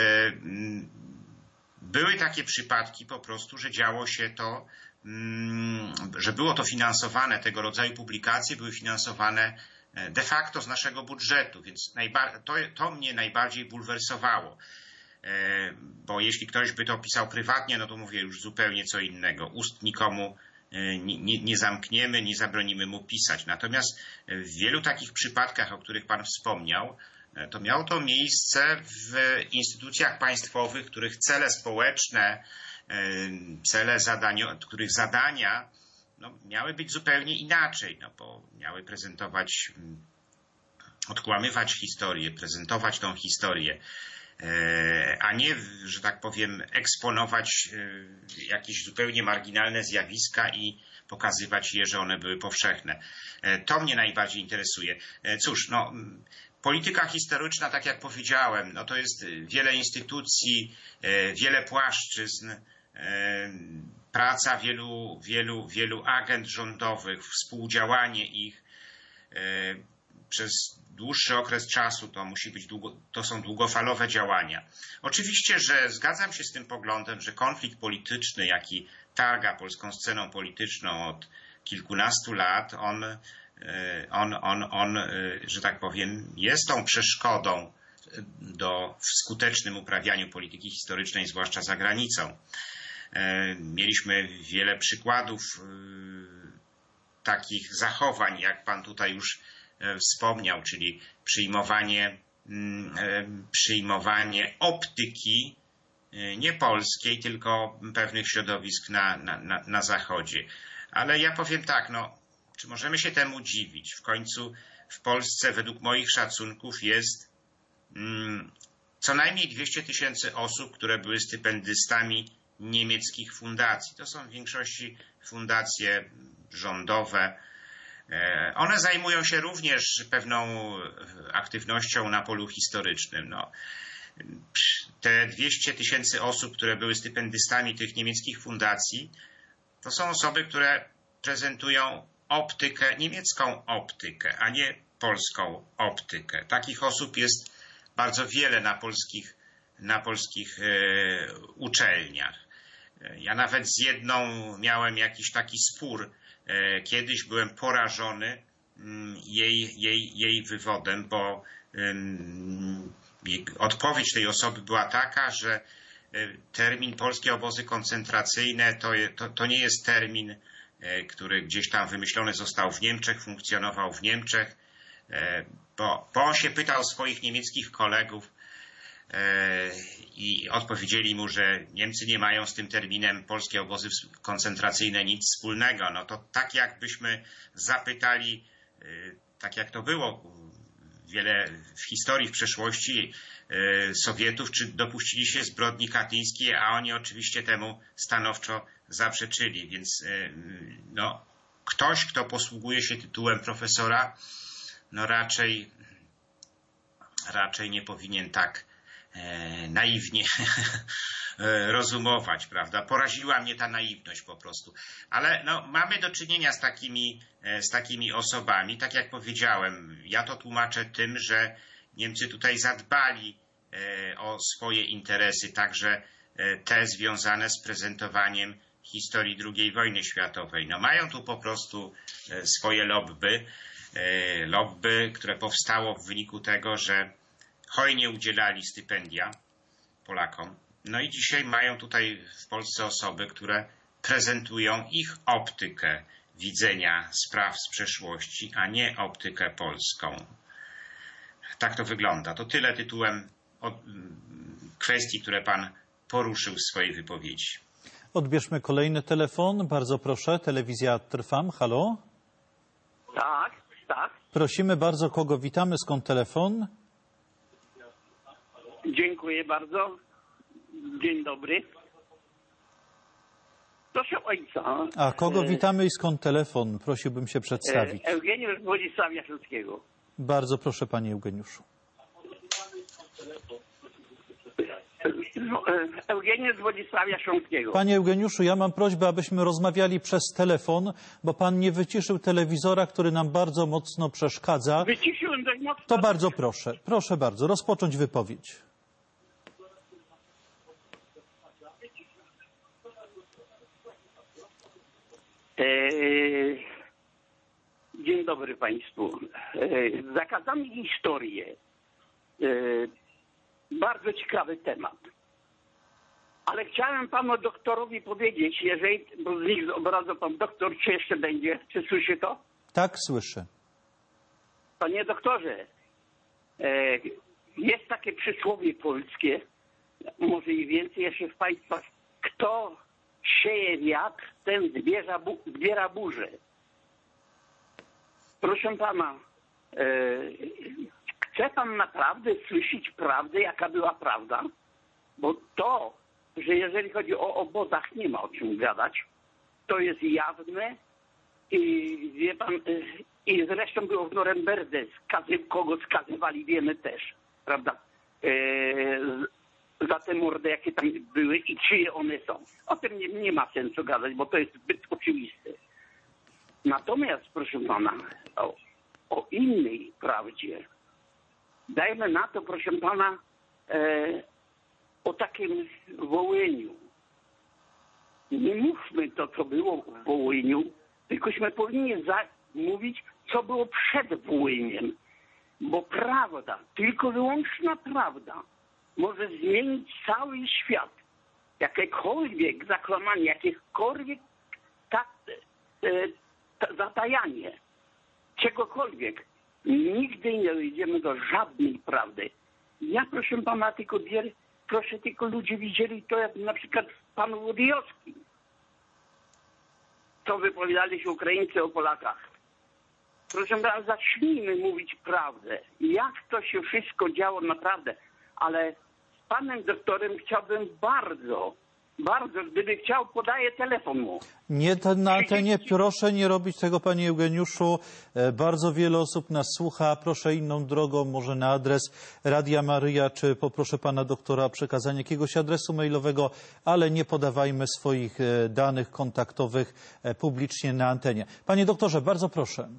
były takie przypadki po prostu, że działo się to, że było to finansowane, tego rodzaju publikacje były finansowane de facto z naszego budżetu, więc to, to mnie najbardziej bulwersowało. Bo jeśli ktoś by to pisał prywatnie, no to mówię już zupełnie co innego. Ust nikomu nie, nie, nie zamkniemy, nie zabronimy mu pisać. Natomiast w wielu takich przypadkach, o których pan wspomniał, to miało to miejsce w instytucjach państwowych, których cele społeczne, cele zadania, których zadania no, miały być zupełnie inaczej, no bo miały prezentować, odkłamywać historię, prezentować tą historię, a nie, że tak powiem, eksponować jakieś zupełnie marginalne zjawiska i pokazywać je, że one były powszechne. To mnie najbardziej interesuje. Cóż, no, polityka historyczna, tak jak powiedziałem, no to jest wiele instytucji, wiele płaszczyzn, praca wielu, wielu, wielu agent rządowych, współdziałanie ich przez dłuższy okres czasu, to musi być długo, to są długofalowe działania. Oczywiście, że zgadzam się z tym poglądem, że konflikt polityczny, jaki targa polską sceną polityczną od kilkunastu lat, on, on, on, on, że tak powiem, jest tą przeszkodą do w skutecznym uprawianiu polityki historycznej, zwłaszcza za granicą. Mieliśmy wiele przykładów takich zachowań, jak pan tutaj już wspomniał, czyli przyjmowanie, przyjmowanie optyki nie polskiej, tylko pewnych środowisk na, na, na, na Zachodzie. Ale ja powiem tak, no, czy możemy się temu dziwić? W końcu w Polsce według moich szacunków jest mm, co najmniej dwieście tysięcy osób, które były stypendystami niemieckich fundacji. To są w większości fundacje rządowe. One zajmują się również pewną aktywnością na polu historycznym. No, te dwieście tysięcy osób, które były stypendystami tych niemieckich fundacji, to są osoby, które prezentują optykę, niemiecką optykę, a nie polską optykę. Takich osób jest bardzo wiele na polskich, na polskich e, uczelniach. Ja nawet z jedną miałem jakiś taki spór. E, kiedyś byłem porażony m, jej, jej, jej wywodem, bo m, odpowiedź tej osoby była taka, że termin polskie obozy koncentracyjne to, to, to nie jest termin, który gdzieś tam wymyślony został w Niemczech, funkcjonował w Niemczech, bo, bo on się pytał swoich niemieckich kolegów i odpowiedzieli mu, że Niemcy nie mają z tym terminem polskie obozy koncentracyjne nic wspólnego. No to tak jakbyśmy zapytali, tak jak to było wiele w historii, w przeszłości Sowietów, czy dopuścili się zbrodni katyńskiej, a oni oczywiście temu stanowczo zaprzeczyli. Więc no, ktoś, kto posługuje się tytułem profesora, no raczej, raczej nie powinien tak e, naiwnie rozumować, prawda? Poraziła mnie ta naiwność po prostu. Ale no, mamy do czynienia z takimi, z takimi osobami. Tak jak powiedziałem, ja to tłumaczę tym, że Niemcy tutaj zadbali e, o swoje interesy, także e, te związane z prezentowaniem historii drugiej wojny światowej. No, mają tu po prostu e, swoje lobby, e, lobby, które powstało w wyniku tego, że hojnie udzielali stypendia Polakom. No i dzisiaj mają tutaj w Polsce osoby, które prezentują ich optykę widzenia spraw z przeszłości, a nie optykę polską. Tak to wygląda. To tyle tytułem kwestii, które pan poruszył w swojej wypowiedzi. Odbierzmy kolejny telefon. Bardzo proszę. Telewizja Trwam. Halo? Tak, tak. Prosimy bardzo, kogo witamy? Skąd telefon? Dziękuję bardzo. Dzień dobry. Proszę ojca. A kogo witamy i skąd telefon? Prosiłbym się przedstawić. Eugeniusz z Władysławia Śląskiego. Bardzo proszę, panie Eugeniuszu. Eugeniusz z Władysławia Śląskiego. Panie Eugeniuszu, ja mam prośbę, abyśmy rozmawiali przez telefon, bo pan nie wyciszył telewizora, który nam bardzo mocno przeszkadza. Wyciszyłem dość mocno. To bardzo proszę. Proszę bardzo, rozpocząć wypowiedź. Eee, dzień dobry Państwu. Eee, zakazamy historię. Eee, bardzo ciekawy temat. Ale chciałem panu doktorowi powiedzieć, jeżeli, bo z nich obrazu pan doktor, czy jeszcze będzie, czy słyszy to? Tak, słyszę. Panie doktorze, eee, jest takie przysłowie polskie, może i więcej jeszcze w państwach, kto sieje wiatr, ten zbiera, bu- zbiera burzę. Proszę pana, e, chce pan naprawdę słyszeć prawdę, jaka była prawda? Bo to, że jeżeli chodzi o obozach, nie ma o czym gadać. To jest jawne i wie pan, e, i zresztą było w Norymberdze, skazy, kogo skazywali, wiemy też, prawda? E, za te mordy, jakie tam były i czyje one są. O tym nie, nie ma sensu gadać, bo to jest zbyt oczywiste. Natomiast, proszę pana, o, o innej prawdzie. Dajmy na to, proszę pana, e, o takim Wołyniu. Nie mówmy to, co było w Wołyniu, tylkośmy powinni za- mówić, co było przed Wołyniem. Bo prawda, tylko wyłączna prawda może zmienić cały świat. Jakiekolwiek zakłamanie, jakiekolwiek tak, e, ta, zatajanie czegokolwiek, nigdy nie dojdziemy do żadnej prawdy. Ja proszę pana tylko wier, proszę tylko ludzie widzieli to, jak na przykład pan Włodyjowski. Co wypowiadali się Ukraińcy o Polakach. Proszę pana, zacznijmy mówić prawdę. Jak to się wszystko działo naprawdę. Ale z panem doktorem chciałbym bardzo, bardzo, gdyby chciał, podaję telefon mu. Nie, to na antenie, proszę nie robić tego, panie Eugeniuszu. E, Bardzo wiele osób nas słucha. Proszę inną drogą, może na adres Radia Maryja, czy poproszę pana doktora o przekazanie jakiegoś adresu mailowego, ale nie podawajmy swoich e, danych kontaktowych e, publicznie na antenie. Panie doktorze, bardzo proszę.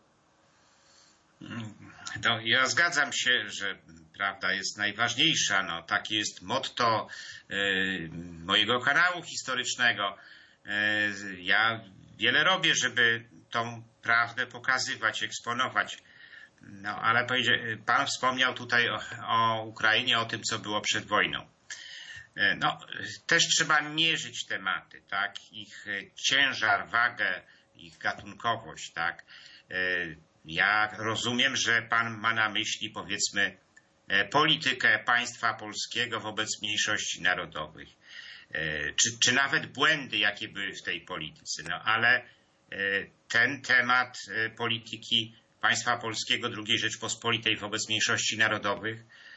No, ja zgadzam się, że prawda jest najważniejsza. No, takie jest motto y, mojego kanału historycznego. Y, ja wiele robię, żeby tą prawdę pokazywać, eksponować. No, ale pan wspomniał tutaj o, o Ukrainie, o tym, co było przed wojną. Y, no, też trzeba mierzyć tematy, tak? Ich ciężar, wagę, ich gatunkowość, tak? Y, Ja rozumiem, że pan ma na myśli, powiedzmy, politykę państwa polskiego wobec mniejszości narodowych, czy, czy nawet błędy, jakie były w tej polityce. No, ale ten temat polityki państwa polskiego, drugiej Rzeczpospolitej wobec mniejszości narodowych,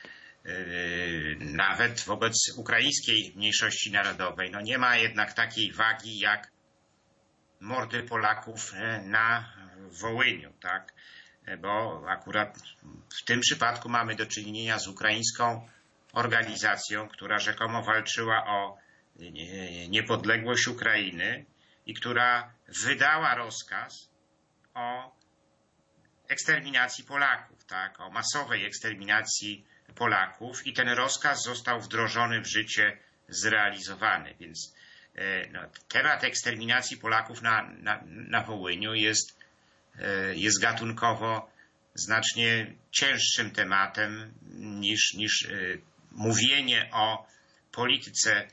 nawet wobec ukraińskiej mniejszości narodowej, no nie ma jednak takiej wagi jak mordy Polaków na Wołyniu, tak? Bo akurat w tym przypadku mamy do czynienia z ukraińską organizacją, która rzekomo walczyła o niepodległość Ukrainy i która wydała rozkaz o eksterminacji Polaków, tak? O masowej eksterminacji Polaków i ten rozkaz został wdrożony w życie, zrealizowany, więc no, temat eksterminacji Polaków na, na, na Wołyniu jest, jest gatunkowo znacznie cięższym tematem niż, niż mówienie o polityce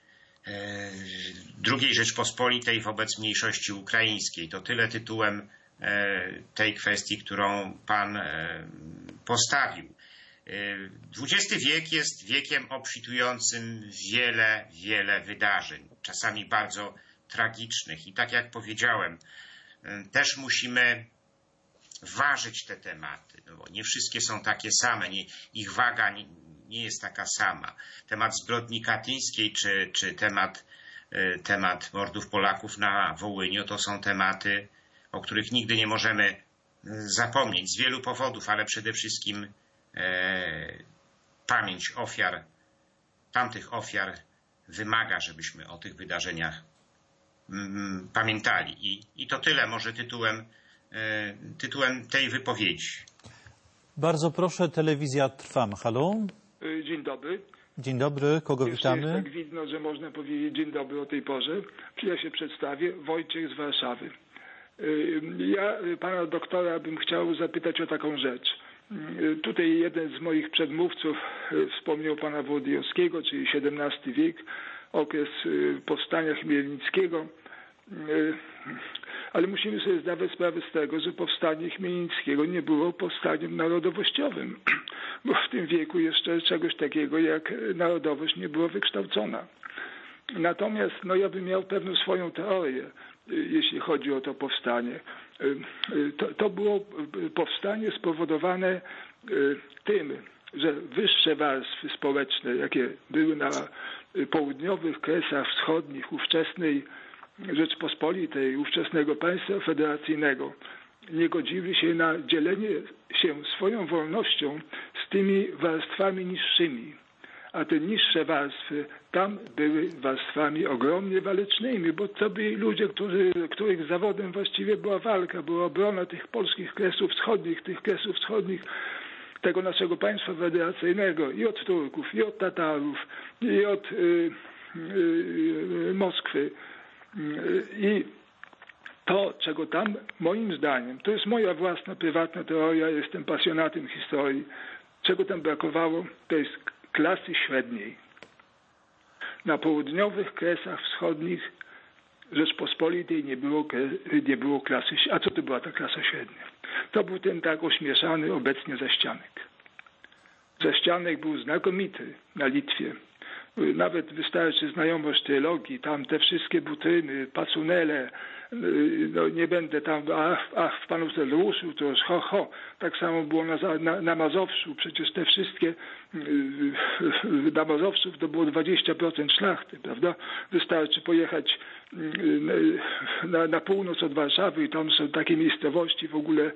drugiej Rzeczpospolitej wobec mniejszości ukraińskiej. To tyle tytułem tej kwestii, którą pan postawił. dwudziesty wiek jest wiekiem obfitującym wiele, wiele wydarzeń, czasami bardzo tragicznych. I tak jak powiedziałem, też musimy ważyć te tematy, no bo nie wszystkie są takie same, nie, ich waga nie, nie jest taka sama. Temat zbrodni katyńskiej czy, czy temat, temat mordów Polaków na Wołyniu to są tematy, o których nigdy nie możemy zapomnieć z wielu powodów, ale przede wszystkim e, pamięć ofiar, tamtych ofiar wymaga, żebyśmy o tych wydarzeniach mm, pamiętali. I, I to tyle może tytułem, e, tytułem tej wypowiedzi. Bardzo proszę, telewizja Trwam. Halo? Dzień dobry. Dzień dobry, kogo Jeszcze witamy? jest tak widno, że można powiedzieć dzień dobry o tej porze. Ja się przedstawię, Wojciech z Warszawy. Ja pana doktora bym chciał zapytać o taką rzecz. Tutaj jeden z moich przedmówców wspomniał pana Włodyjowskiego, czyli siedemnasty wiek, okres powstania chmielnickiego. Ale musimy sobie zdawać sprawę z tego, że powstanie chmielnickiego nie było powstaniem narodowościowym, bo w tym wieku jeszcze czegoś takiego jak narodowość nie była wykształcona. Natomiast no, ja bym miał pewną swoją teorię, jeśli chodzi o to powstanie. To, to było powstanie spowodowane tym, że wyższe warstwy społeczne, jakie były na południowych kresach wschodnich ówczesnej Rzeczpospolitej, ówczesnego państwa federacyjnego, nie godziły się na dzielenie się swoją wolnością z tymi warstwami niższymi. A te niższe warstwy tam były warstwami ogromnie walecznymi, bo to byli ludzie, którzy, których zawodem właściwie była walka, była obrona tych polskich kresów wschodnich, tych kresów wschodnich tego naszego państwa federacyjnego i od Turków, i od Tatarów, i od y, y, Moskwy. I to, czego tam, moim zdaniem, to jest moja własna, prywatna teoria, jestem pasjonatem historii, czego tam brakowało, to jest klasy średniej. Na południowych kresach wschodnich Rzeczpospolitej nie było, nie było klasy, a co to była ta klasa średnia? To był ten tak ośmieszany obecnie zaścianek. Zaścianek był znakomity na Litwie. Nawet wystarczy znajomość teologii, tam te wszystkie butryny, pasunele, no nie będę tam, ach, ach w Panu Tadeuszu to już ho, ho. Tak samo było na, na, na Mazowszu, przecież te wszystkie, na Mazowszu to było dwadzieścia procent szlachty, prawda? Wystarczy pojechać na, na północ od Warszawy i tam są takie miejscowości w ogóle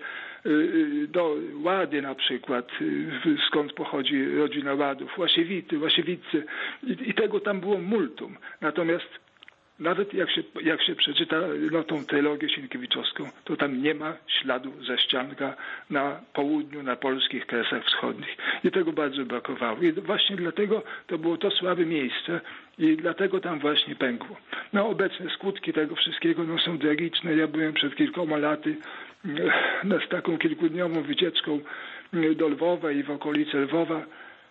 do Łady na przykład, skąd pochodzi rodzina Ładów, Łasiewity, Łasiewicy i, i tego tam było multum. Natomiast nawet jak się, jak się przeczyta no, tą teologię sienkiewiczowską, to tam nie ma śladu zaścianka na południu, na polskich kresach wschodnich. I tego bardzo brakowało. I właśnie dlatego to było to słabe miejsce i dlatego tam właśnie pękło. No obecne skutki tego wszystkiego no, są tragiczne. Ja byłem przed kilkoma laty no, z taką kilkudniową wycieczką do Lwowa i w okolice Lwowa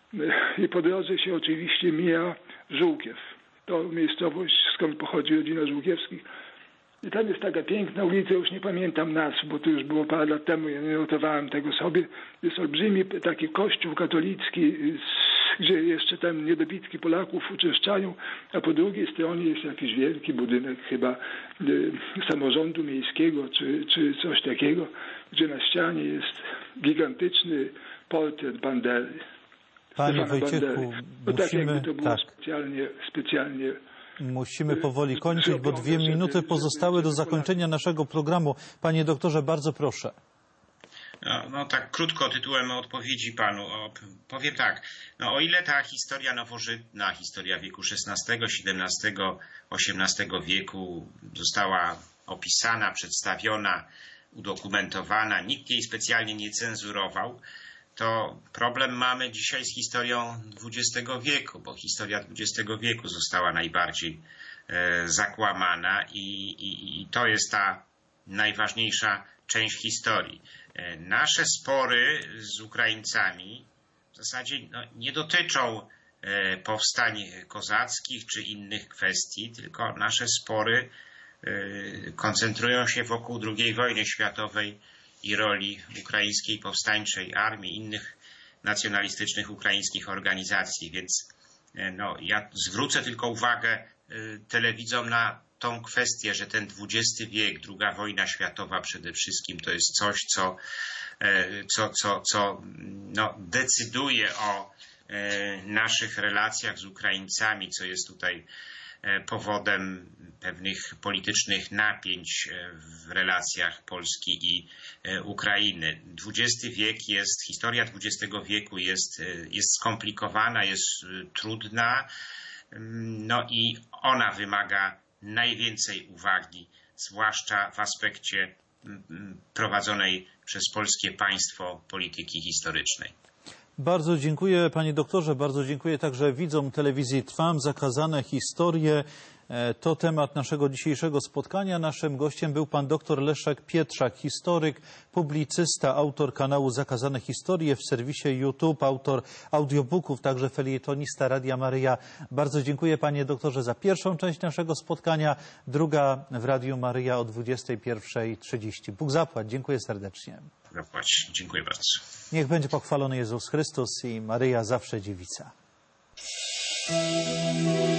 i po drodze się oczywiście mija Żółkiew. To miejscowość, skąd pochodzi rodzina Żółkiewskich. I tam jest taka piękna ulica, już nie pamiętam nazw, bo to już było parę lat temu, ja nie notowałem tego sobie. Jest olbrzymi taki kościół katolicki, gdzie jeszcze tam niedobitki Polaków uczęszczają, a po drugiej stronie jest jakiś wielki budynek chyba y, samorządu miejskiego, czy, czy coś takiego, gdzie na ścianie jest gigantyczny portret Bandery. Panie Wojciechu, no tak musimy, jakby to było tak. specjalnie, specjalnie Musimy powoli kończyć, bo dwie minuty pozostały do zakończenia naszego programu. Panie doktorze, bardzo proszę. No, no tak krótko tytułem odpowiedzi panu. O, powiem tak, no o ile ta historia nowożytna, historia wieku szesnastego, siedemnastego, osiemnastego wieku została opisana, przedstawiona, udokumentowana, nikt jej specjalnie nie cenzurował, to problem mamy dzisiaj z historią dwudziestego wieku, bo historia dwudziestego wieku została najbardziej e, zakłamana i, i, i to jest ta najważniejsza część historii. E, nasze spory z Ukraińcami w zasadzie no, nie dotyczą e, powstań kozackich czy innych kwestii, tylko nasze spory e, koncentrują się wokół drugiej wojny światowej i roli ukraińskiej powstańczej armii, innych nacjonalistycznych ukraińskich organizacji. Więc no, ja zwrócę tylko uwagę telewidzom na tą kwestię, że ten dwudziesty wiek, druga wojna światowa przede wszystkim to jest coś, co, co, co, co no, decyduje o naszych relacjach z Ukraińcami, co jest tutaj powodem pewnych politycznych napięć w relacjach Polski i Ukrainy. dwudziesty wiek jest, historia dwudziestego wieku jest, jest skomplikowana, jest trudna, no i ona wymaga najwięcej uwagi, zwłaszcza w aspekcie prowadzonej przez polskie państwo polityki historycznej. Bardzo dziękuję panie doktorze, bardzo dziękuję także widzom telewizji Trwam. Zakazane historie to temat naszego dzisiejszego spotkania. Naszym gościem był pan doktor Leszek Pietrzak, historyk, publicysta, autor kanału Zakazane Historie w serwisie YouTube, autor audiobooków, także felietonista Radia Maryja. Bardzo dziękuję panie doktorze za pierwszą część naszego spotkania, druga w Radiu Maryja o dwudziestej pierwszej trzydzieści. Bóg zapłać, dziękuję serdecznie. Zapłać, dziękuję bardzo. Niech będzie pochwalony Jezus Chrystus i Maryja zawsze dziewica.